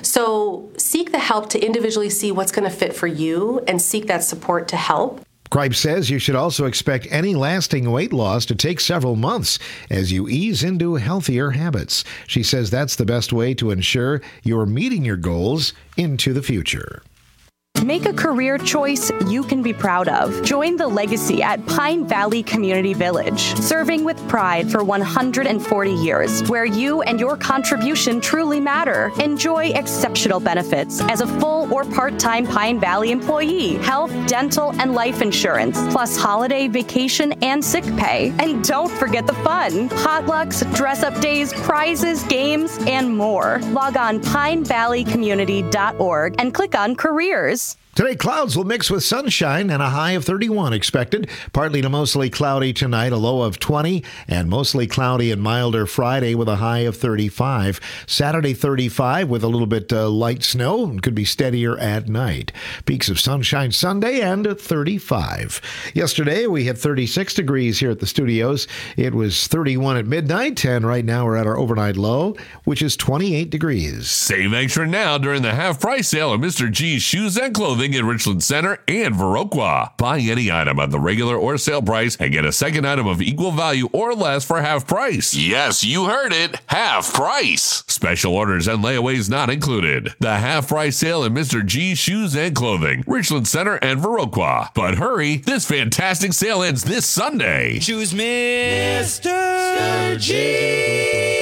So seek the help to individually see what's going to fit for you and seek that support to help. Kripe says you should also expect any lasting weight loss to take several months as you ease into healthier habits. She says that's the best way to ensure you're meeting your goals into the future. Make a career choice you can be proud of. Join the legacy at Pine Valley Community Village, serving with pride for one hundred forty years, where you and your contribution truly matter. Enjoy exceptional benefits as a full or part-time Pine Valley employee, health, dental, and life insurance, plus holiday, vacation, and sick pay. And don't forget the fun. Potlucks, dress-up days, prizes, games, and more. Log on pine valley community dot org and click on careers. Today, clouds will mix with sunshine and a high of thirty-one expected. Partly to mostly cloudy tonight, a low of twenty, and mostly cloudy and milder Friday with a high of thirty-five. Saturday, thirty-five with a little bit uh, light snow and could be steadier at night. Peaks of sunshine Sunday and thirty-five. Yesterday, we had thirty-six degrees here at the studios. It was thirty-one at midnight, and right now we're at our overnight low, which is twenty-eight degrees. Save extra now during the half price sale of Mister G's Shoes and Clothing Clothing in Richland Center and Viroqua. Buy any item at the regular or sale price and get a second item of equal value or less for half price. Yes, you heard it. Half price. Special orders and layaways not included. The half price sale in Mister G Shoes and Clothing, Richland Center and Viroqua. But hurry, this fantastic sale ends this Sunday. Choose Mister G.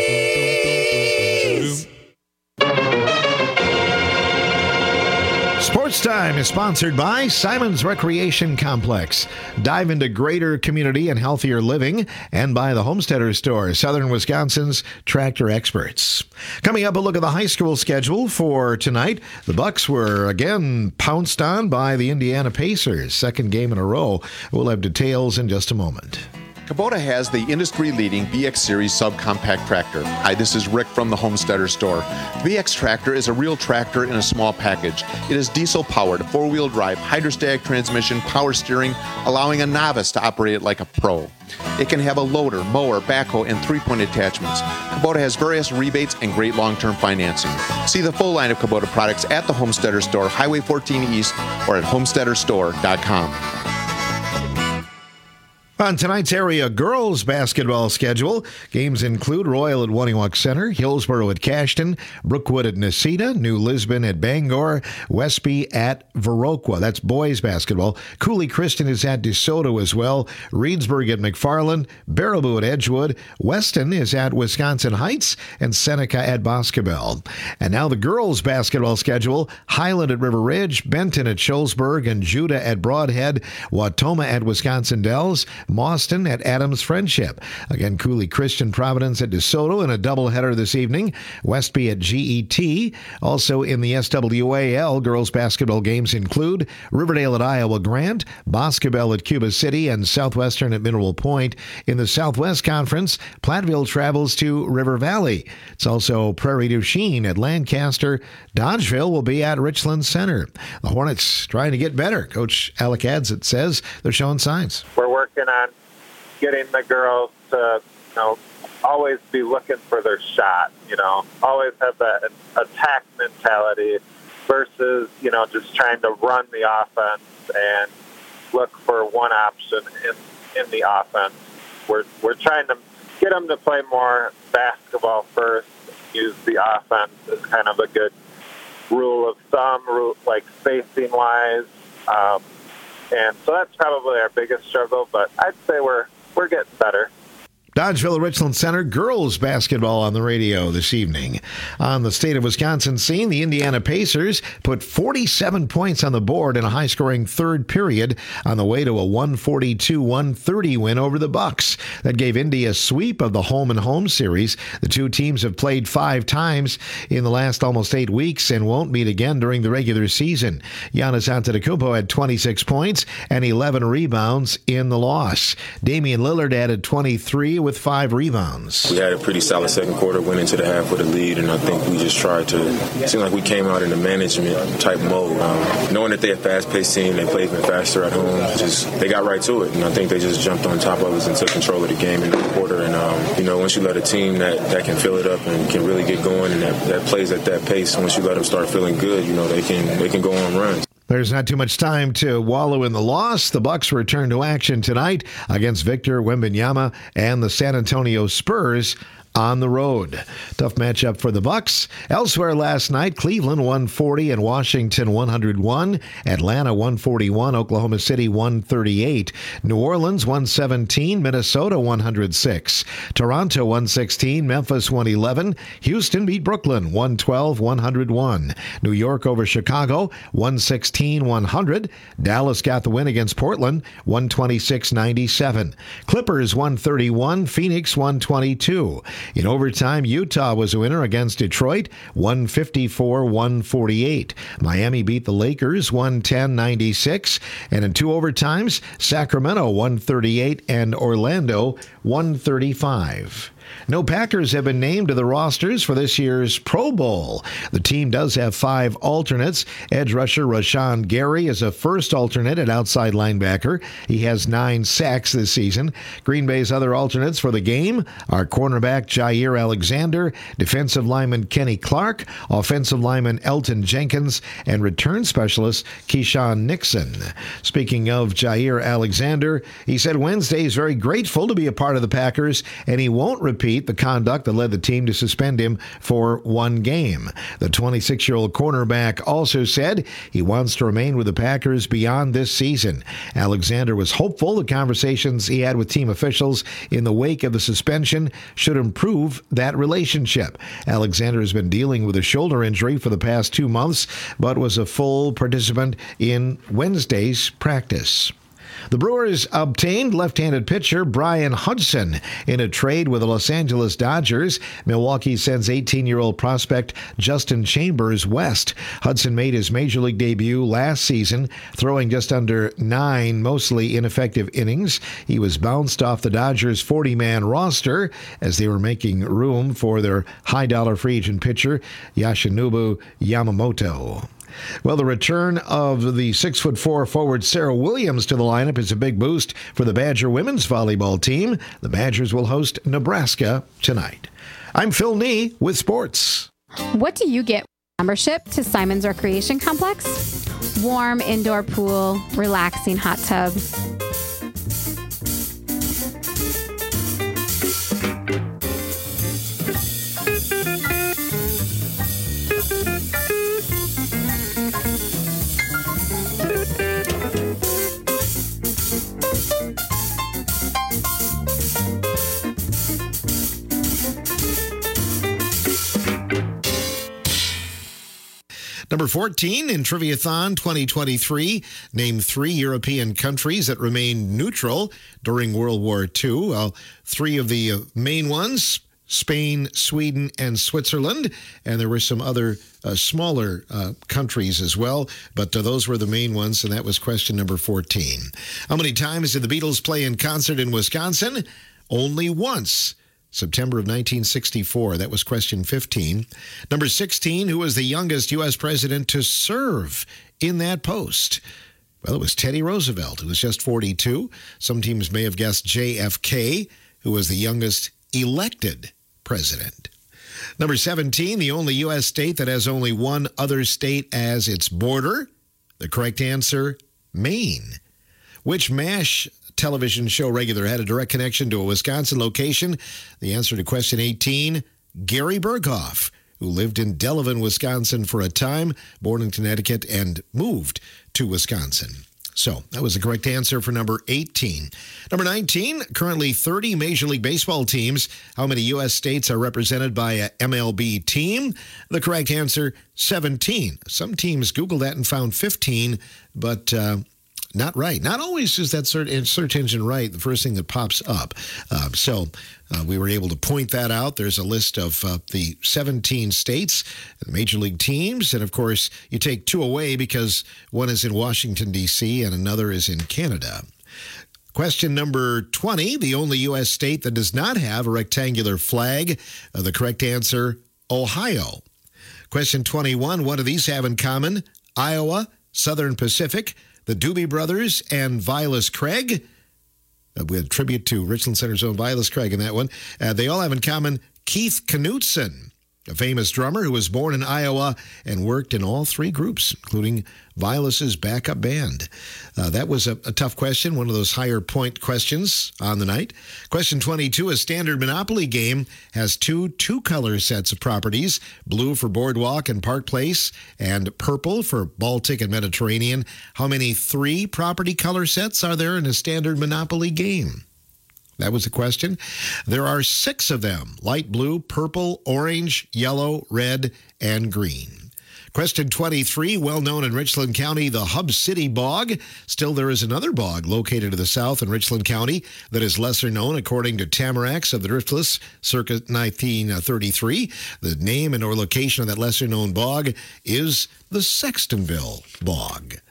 Sports Time is sponsored by Simon's Recreation Complex. Dive into greater community and healthier living, and by the Homesteader Store, Southern Wisconsin's tractor experts. Coming up, a look at the high school schedule for tonight. The Bucks were again pounced on by the Indiana Pacers, second game in a row. We'll have details in just a moment. Kubota has the industry-leading V X Series subcompact tractor. Hi, this is Rick from the Homesteader Store. V X tractor is a real tractor in a small package. It is diesel-powered, four-wheel drive, hydrostatic transmission, power steering, allowing a novice to operate it like a pro. It can have a loader, mower, backhoe, and three-point attachments. Kubota has various rebates and great long-term financing. See the full line of Kubota products at the Homesteader Store, Highway fourteen East, or at homesteader store dot com. On tonight's area girls basketball schedule, games include Royal at Waniwak Center, Hillsboro at Cashton, Brookwood at Necedah, New Lisbon at Bangor, Westby at Viroqua. That's boys basketball. Cooley Christian is at DeSoto as well, Reedsburg at McFarland, Baraboo at Edgewood, Weston is at Wisconsin Heights, and Seneca at Boscobel. And now the girls basketball schedule, Highland at River Ridge, Benton at Shullsburg, and Judah at Broadhead, Watoma at Wisconsin Dells, Mauston at Adams Friendship. Again, Cooley Christian Providence at DeSoto in a doubleheader this evening. Westby at G E T. Also in the S W A L, girls basketball games include Riverdale at Iowa Grant, Boscobel at Cuba City, and Southwestern at Mineral Point. In the Southwest Conference, Platteville travels to River Valley. It's also Prairie du Chien at Lancaster. Dodgeville will be at Richland Center. The Hornets trying to get better. Coach Alec Adsit says they're showing signs. We're working on getting the girls to, you know, always be looking for their shot, you know, always have that attack mentality versus, you know, just trying to run the offense and look for one option in, in the offense. We're, we're trying to get them to play more basketball first, use the offense as kind of a good rule of thumb, rule, like spacing-wise. Um, and so that's probably our biggest struggle, but I'd say we're we're getting better. Dodgeville Richland Center girls basketball on the radio this evening. On the state of Wisconsin scene, the Indiana Pacers put forty-seven points on the board in a high-scoring third period on the way to a one forty-two one thirty win over the Bucks. That gave Indy a sweep of the home-and-home series. The two teams have played five times in the last almost eight weeks and won't meet again during the regular season. Giannis Antetokounmpo had twenty-six points and eleven rebounds in the loss. Damian Lillard added twenty-three with five rebounds. We had a pretty solid second quarter, went into the half with a lead, and I think we just tried to, it seemed like we came out in a management type mode. Um, knowing that they're a fast-paced team, they play even faster at home, just they got right to it, and I think they just jumped on top of us and took control of the game in the quarter. And, um, you know, once you let a team that, that can fill it up and can really get going and that, that plays at that pace, once you let them start feeling good, you know, they can they can go on runs. There's not too much time to wallow in the loss. The Bucks return to action tonight against Victor Wembanyama and the San Antonio Spurs on the road. Tough matchup for the Bucks. Elsewhere last night, Cleveland one forty and Washington one oh one. Atlanta one forty-one, Oklahoma City one thirty-eight. New Orleans one seventeen, Minnesota one oh six. Toronto one sixteen, Memphis one eleven. Houston beat Brooklyn one twelve one oh one. New York over Chicago one sixteen one hundred. Dallas got the win against Portland one twenty-six ninety-seven. Clippers one thirty-one, Phoenix one twenty-two. In overtime, Utah was a winner against Detroit, one fifty-four one forty-eight. Miami beat the Lakers, one ten ninety-six. And in two overtimes, Sacramento one thirty-eight and Orlando one thirty-five. No Packers have been named to the rosters for this year's Pro Bowl. The team does have five alternates. Edge rusher Rashawn Gary is a first alternate at outside linebacker. He has nine sacks this season. Green Bay's other alternates for the game are cornerback Jair Alexander, defensive lineman Kenny Clark, offensive lineman Elton Jenkins, and return specialist Keyshawn Nixon. Speaking of Jair Alexander, he said Wednesday he's very grateful to be a part of the Packers, and he won't repeat the conduct that led the team to suspend him for one game. The twenty-six-year-old cornerback also said he wants to remain with the Packers beyond this season. Alexander was hopeful the conversations he had with team officials in the wake of the suspension should improve that relationship. Alexander has been dealing with a shoulder injury for the past two months, but was a full participant in Wednesday's practice. The Brewers obtained left-handed pitcher Brian Hudson in a trade with the Los Angeles Dodgers. Milwaukee sends eighteen-year-old prospect Justin Chambers west. Hudson made his major league debut last season, throwing just under nine mostly ineffective innings. He was bounced off the Dodgers' forty-man roster as they were making room for their high-dollar free agent pitcher Yoshinobu Yamamoto. Well, the return of the six foot four forward Sarah Williams to the lineup is a big boost for the Badger women's volleyball team. The Badgers will host Nebraska tonight. I'm Phil Nee with sports. What do you get with membership to Simon's Recreation Complex? Warm indoor pool, relaxing hot tub. Number fourteen in Triviathon twenty twenty-three, name three European countries that remained neutral during World War Two. Well, three of the uh, main ones, Spain, Sweden, and Switzerland. And there were some other uh, smaller uh, countries as well, but uh, those were the main ones, and that was question number fourteen. How many times did the Beatles play in concert in Wisconsin? Only once. September of nineteen sixty-four. That was question fifteen. Number sixteen, who was the youngest U S president to serve in that post? Well, it was Teddy Roosevelt, who was just forty-two. Some teams may have guessed J F K, who was the youngest elected president. Number seventeen, the only U S state that has only one other state as its border. The correct answer, Maine. Which MASH television show regular had a direct connection to a Wisconsin location? The answer to question eighteen, Gary Berghoff, who lived in Delavan, Wisconsin for a time, born in Connecticut, and moved to Wisconsin. So that was the correct answer for number eighteen. Number nineteen, currently thirty Major League Baseball teams. How many U S states are represented by a M L B team? The correct answer, seventeen. Some teams Googled that and found fifteen, but uh, not right. Not always is that search engine right, the first thing that pops up. Uh, so uh, we were able to point that out. There's a list of uh, the seventeen states, the major league teams. And, of course, you take two away because one is in Washington, D C, and another is in Canada. Question number twenty, the only U S state that does not have a rectangular flag. Uh, the correct answer, Ohio. Question twenty-one, what do these have in common? Iowa, Southern Pacific, the Doobie Brothers, and Vilas Craig. Uh, we had tribute to Richland Center's own Vilas Craig in that one. Uh, they all have in common Keith Knutson, a famous drummer who was born in Iowa and worked in all three groups, including Vilas's backup band. Uh, that was a, a tough question, one of those higher point questions on the night. Question twenty-two, a standard Monopoly game has two two-color sets of properties, blue for Boardwalk and Park Place, and purple for Baltic and Mediterranean. How many three property color sets are there in a standard Monopoly game? That was the question. There are six of them: light blue, purple, orange, yellow, red, and green. Question twenty-three, well known in Richland County, the Hub City Bog. Still, there is another bog located to the south in Richland County that is lesser known, according to Tamaracks of the Driftless, circa nineteen thirty-three. The name and or location of that lesser known bog is the Sextonville Bog.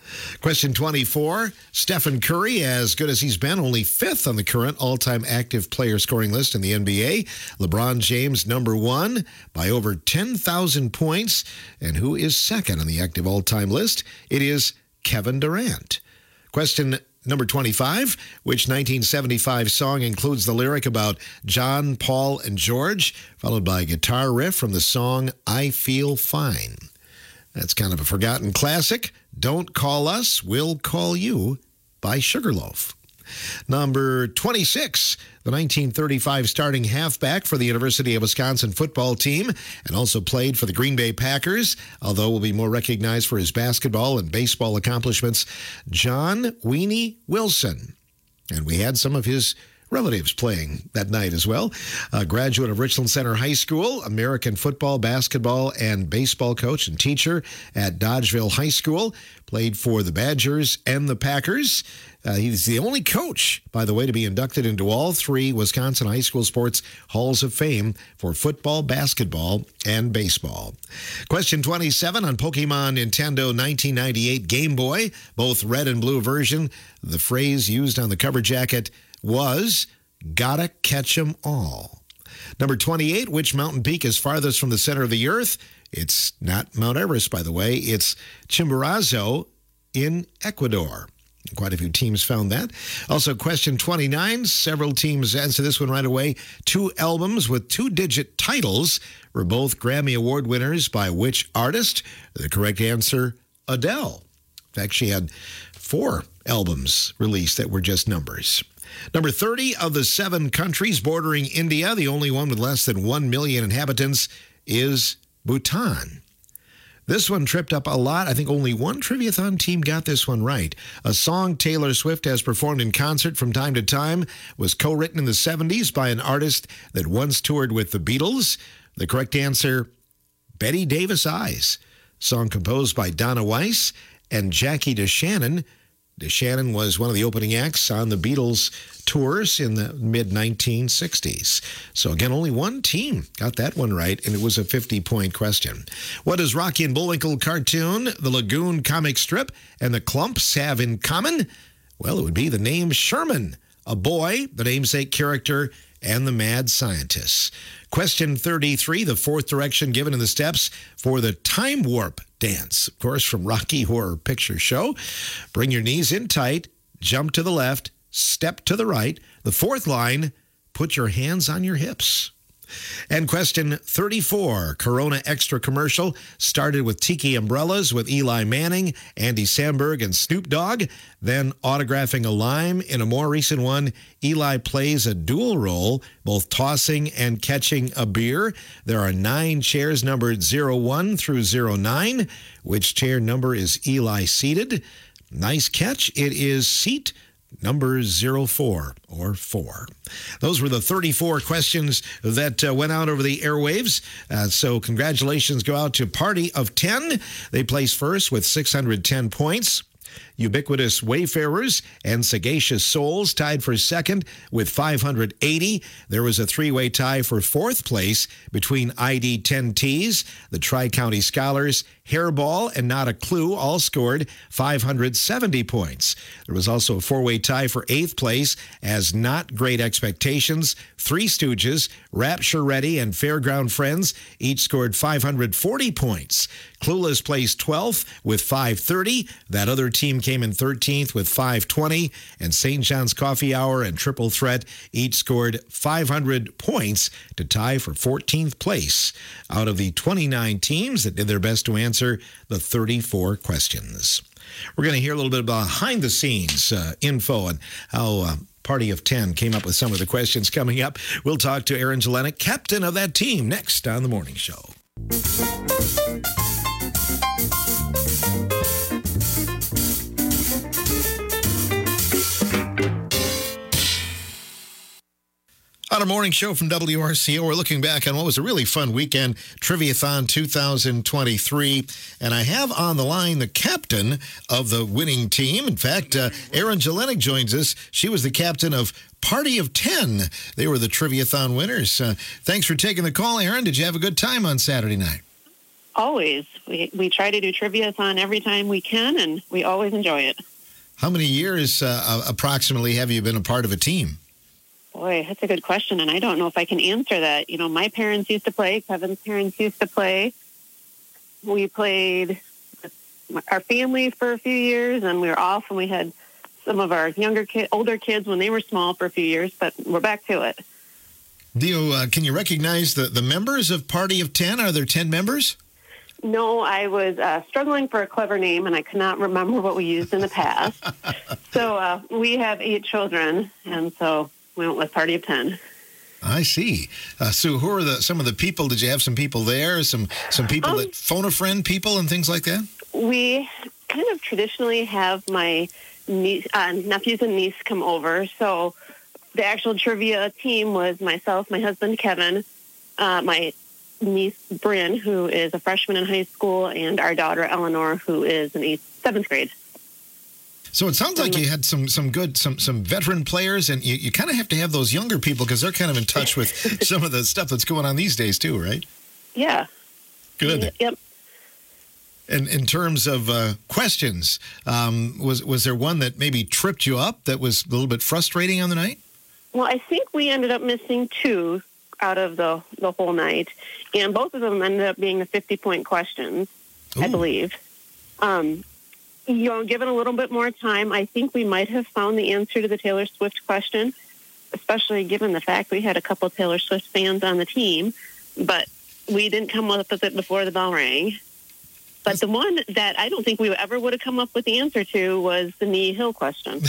Question twenty-four, Stephen Curry, as good as he's been, only fifth on the current all-time active player scoring list in the N B A. LeBron James, number one, by over ten thousand points. And who is second on the active all-time list? It is Kevin Durant. Question number twenty-five, which nineteen seventy-five song includes the lyric about John, Paul, and George, followed by a guitar riff from the song I Feel Fine? That's kind of a forgotten classic. Don't Call Us, We'll Call You by Sugarloaf. Number twenty-six, the nineteen thirty-five starting halfback for the University of Wisconsin football team, and also played for the Green Bay Packers, although will be more recognized for his basketball and baseball accomplishments, John Weenie Wilson. And we had some of his relatives playing that night as well. A graduate of Richland Center High School, American football, basketball, and baseball coach and teacher at Dodgeville High School. Played for the Badgers and the Packers. Uh, he's the only coach, by the way, to be inducted into all three Wisconsin High School Sports Halls of Fame for football, basketball, and baseball. Question twenty-seven on Pokemon Nintendo nineteen ninety-eight Game Boy, both red and blue version. The phrase used on the cover jacket was, gotta catch 'em all. Number twenty-eight, which mountain peak is farthest from the center of the earth? It's not Mount Everest, by the way. It's Chimborazo in Ecuador. Quite a few teams found that. Also, question twenty-nine, several teams answer this one right away. Two albums with two-digit titles were both Grammy Award winners by which artist? The correct answer, Adele. In fact, she had four albums released that were just numbers. Number thirty, of the seven countries bordering India, the only one with less than one million inhabitants is Bhutan. This one tripped up a lot. I think only one Triviathon team got this one right. A song Taylor Swift has performed in concert from time to time was co-written in the seventies by an artist that once toured with the Beatles. The correct answer, Betty Davis Eyes. Song composed by Donna Weiss and Jackie DeShannon. DeShannon was one of the opening acts on the Beatles tours in the mid nineteen sixties. So again, only one team got that one right, and it was a fifty-point question. What does Rocky and Bullwinkle cartoon, the Lagoon comic strip, and the Clumps have in common? Well, it would be the name Sherman, a boy, the namesake character, and the mad scientists. Question thirty-three, the fourth direction given in the steps for the Time Warp dance, of course, from Rocky Horror Picture Show. Bring your knees in tight, jump to the left, step to the right. The fourth line, put your hands on your hips. And question thirty-four, Corona Extra commercial started with Tiki umbrellas with Eli Manning, Andy Samberg, and Snoop Dogg. Then autographing a lime. In a more recent one, Eli plays a dual role, both tossing and catching a beer. There are nine chairs numbered zero one through zero nine. Which chair number is Eli seated? Nice catch. It is seat number zero four, or four. Those were the thirty-four questions that uh, went out over the airwaves. Uh, so congratulations go out to Party of ten. They placed first with six hundred ten points. Ubiquitous Wayfarers and Sagacious Souls tied for second with five hundred eighty. There was a three-way tie for fourth place between I D ten T's, the Tri-County Scholars, Hairball, and Not a Clue all scored five hundred seventy points. There was also a four-way tie for eighth place as Not Great Expectations, Three Stooges, Rapture Ready, and Fairground Friends each scored five hundred forty points. Clueless placed twelfth with five thirty. That other team came in thirteenth with five twenty. And Saint John's Coffee Hour and Triple Threat each scored five hundred points to tie for fourteenth place out of the twenty-nine teams that did their best to answer the thirty-four questions. We're going to hear a little bit about behind-the-scenes uh, info and how uh, Party of ten came up with some of the questions coming up. We'll talk to Aaron Jelenic, captain of that team, next on The Morning Show. On our morning show from W R C O, we're looking back on what was a really fun weekend, Triviathon two thousand twenty-three. And I have on the line the captain of the winning team. In fact, uh, Aaron Jelenic joins us. She was the captain of Party of ten. They were the Triviathon winners. Uh, thanks for taking the call, Aaron. Did you have a good time on Saturday night? Always. We we try to do trivia-a-thon every time we can, and we always enjoy it. How many years uh, approximately have you been a part of a team? Boy, that's a good question, and I don't know if I can answer that. You know, my parents used to play. Kevin's parents used to play. We played with our family for a few years, and we were off, and we had some of our younger kid, older kids when they were small for a few years, but we're back to it. Do you, uh, can you recognize the, the members of Party of ten? Are there ten members? No, I was uh, struggling for a clever name, and I could not remember what we used in the past. so uh, we have eight children, and so we went with Party of ten. I see. Uh, Sue, who are the some of the people? Did you have some people there? Some some people Um, that phone a friend people and things like that? We kind of traditionally have my niece, uh, nephews and niece come over. So the actual trivia team was myself, my husband, Kevin, uh, my niece, Bryn, who is a freshman in high school, and our daughter, Eleanor, who is in eighth, seventh grade. So it sounds like you had some some good, some some veteran players, and you, you kind of have to have those younger people because they're kind of in touch with some of the stuff that's going on these days too, right? Yeah. Good. Yep. And in terms of uh, questions, um, was was there one that maybe tripped you up that was a little bit frustrating on the night? Well, I think we ended up missing two out of the, the whole night, and both of them ended up being the fifty-point questions, Ooh. I believe. Um, you know, given a little bit more time, I think we might have found the answer to the Taylor Swift question, especially given the fact we had a couple Taylor Swift fans on the team, but we didn't come up with it before the bell rang. But the one that I don't think we ever would have come up with the answer to was the knee hill question.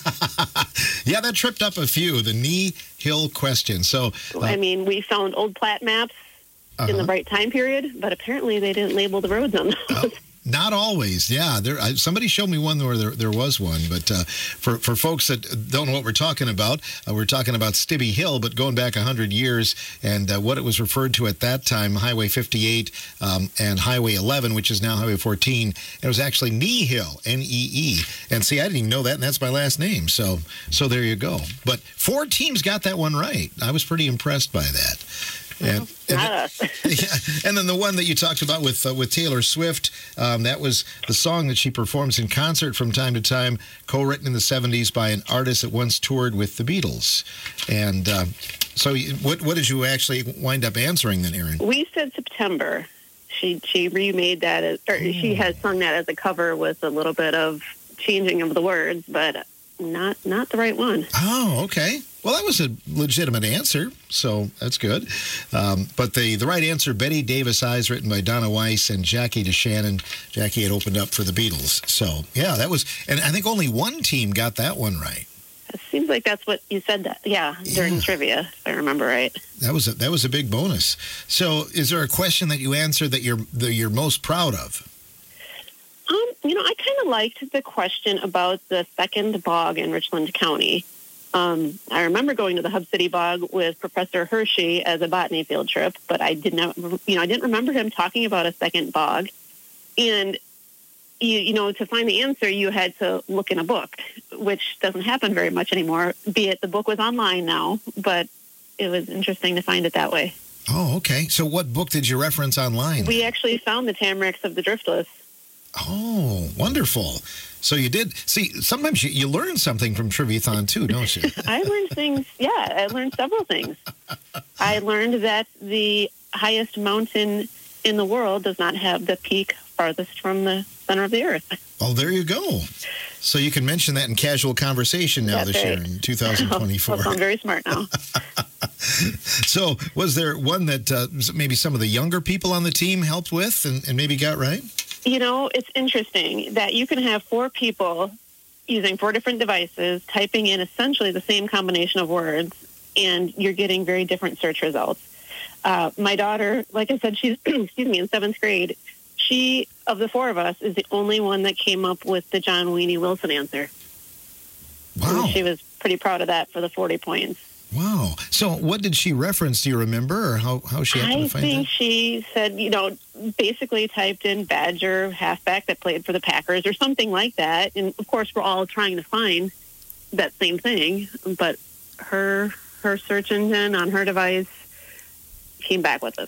Yeah, that tripped up a few, the knee hill question. So, uh, I mean, we found old plat maps Uh-huh. in the right time period, but apparently they didn't label the roads on those. not always. Yeah, there. I, somebody showed me one where there, there was one. But uh, for for folks that don't know what we're talking about, uh, we're talking about Stibby Hill, but going back one hundred years, and uh, what it was referred to at that time, Highway fifty-eight um, and Highway eleven, which is now Highway fourteen. It was actually Knee Hill, N E E. And see, I didn't even know that, and that's my last name. So so there you go. But four teams got that one right. I was pretty impressed by that. And, and, yeah, and then the one that you talked about with uh, with Taylor Swift, um, that was the song that she performs in concert from time to time, co-written in the seventies by an artist that once toured with the Beatles. And uh, so you- what what did you actually wind up answering then, Erin? We said September. She she remade that, as, or she has sung that as a cover with a little bit of changing of the words, but not not the right one. Oh, okay. Well, that was a legitimate answer, so that's good. Um, but the, the right answer, Betty Davis Eyes, written by Donna Weiss and Jackie DeShannon. Jackie had opened up for the Beatles. So, yeah, that was, and I think only one team got that one right. It seems like that's what you said that, yeah, during Yeah. trivia, if I remember right. That was a, that was a big bonus. So, is there a question that you answered that you're that you're most proud of? Um, you know, I kind of liked the question about the second bog in Richland County. Um, I remember going to the Hub City Bog with Professor Hershey as a botany field trip, but I did not, you know, I didn't remember him talking about a second bog. And, you, you know, to find the answer, you had to look in a book, which doesn't happen very much anymore, be it the book was online now, but it was interesting to find it that way. Oh, okay. So, what book did you reference online? We actually found the Tamaracks of the Driftless. Oh, wonderful. So you did see. Sometimes you, you learn something from Triviathon too, don't you? I learned things. Yeah, I learned several things. I learned that the highest mountain in the world does not have the peak farthest from the center of the earth. Well, there you go. So you can mention that in casual conversation now That's this year right. in two thousand twenty-four. Well, I'm very smart now. So was there one that uh, maybe some of the younger people on the team helped with and, and maybe got right? You know, it's interesting that you can have four people using four different devices, typing in essentially the same combination of words, and you're getting very different search results. Uh, my daughter, like I said, she's excuse me in seventh grade. She, of the four of us, is the only one that came up with the John Weenie Wilson answer. Wow. And she was pretty proud of that for the forty points. Wow. So what did she reference? Do you remember, or how how she happened I to find think that? she said, you know, basically typed in Badger halfback that played for the Packers or something like that. And of course, we're all trying to find that same thing. But her her search engine on her device came back with it.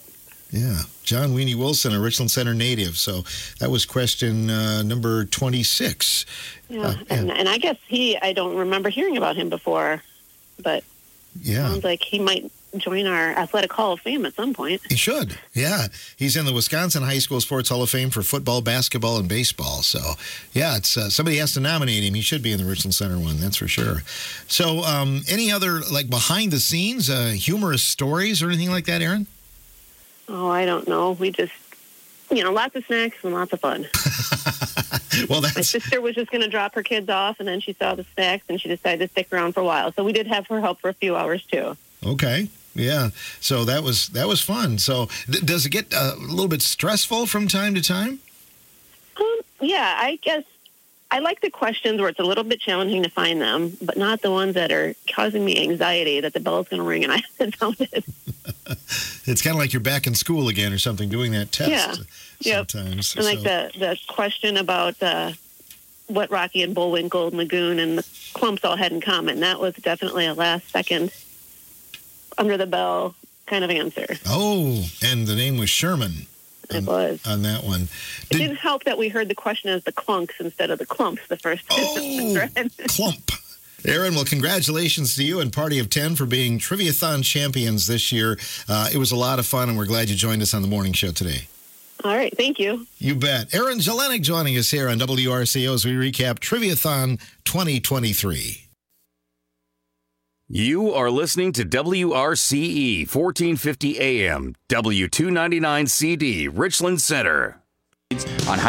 Yeah. John Weenie Wilson, a Richland Center native. So that was question uh, number twenty-six. Yeah, Uh, and, and I guess he, I don't remember hearing about him before, but Yeah. sounds like he might join our Athletic Hall of Fame at some point. He should. Yeah. He's in the Wisconsin High School Sports Hall of Fame for football, basketball, and baseball. So, yeah, it's uh, somebody has to nominate him. He should be in the Richland Center one, that's for sure. So, um, any other, like, behind the scenes, uh, humorous stories or anything like that, Aaron? Oh, I don't know. We just, you know, lots of snacks and lots of fun. Well, that's... My sister was just going to drop her kids off, and then she saw the snacks, and she decided to stick around for a while. So we did have her help for a few hours, too. Okay. Yeah. So that was that was fun. So th- does it get uh, a little bit stressful from time to time? Um, yeah, I guess I like the questions where it's a little bit challenging to find them, but not the ones that are causing me anxiety that the bell's going to ring and I haven't found it. It's kind of like you're back in school again or something, doing that test. Yeah. Yep. Sometimes. And like So- the, the question about uh, what Rocky and Bullwinkle and Lagoon and the Clumps all had in common, that was definitely a last second under the bell kind of answer. Oh, and the name was Sherman. It on, was. on that one. It didn't help that we heard the question as the Clunks instead of the Clumps the first time. Oh, Clump. Aaron, well, congratulations to you and Party of ten for being Triviathon champions this year. Uh, it was a lot of fun, and we're glad you joined us on the morning show today. All right, thank you. You bet. Aaron Jelinek joining us here on W R C O as we recap Triviathon twenty twenty-three. You are listening to W R C E fourteen fifty A M, W two ninety-nine C D, Richland Center. On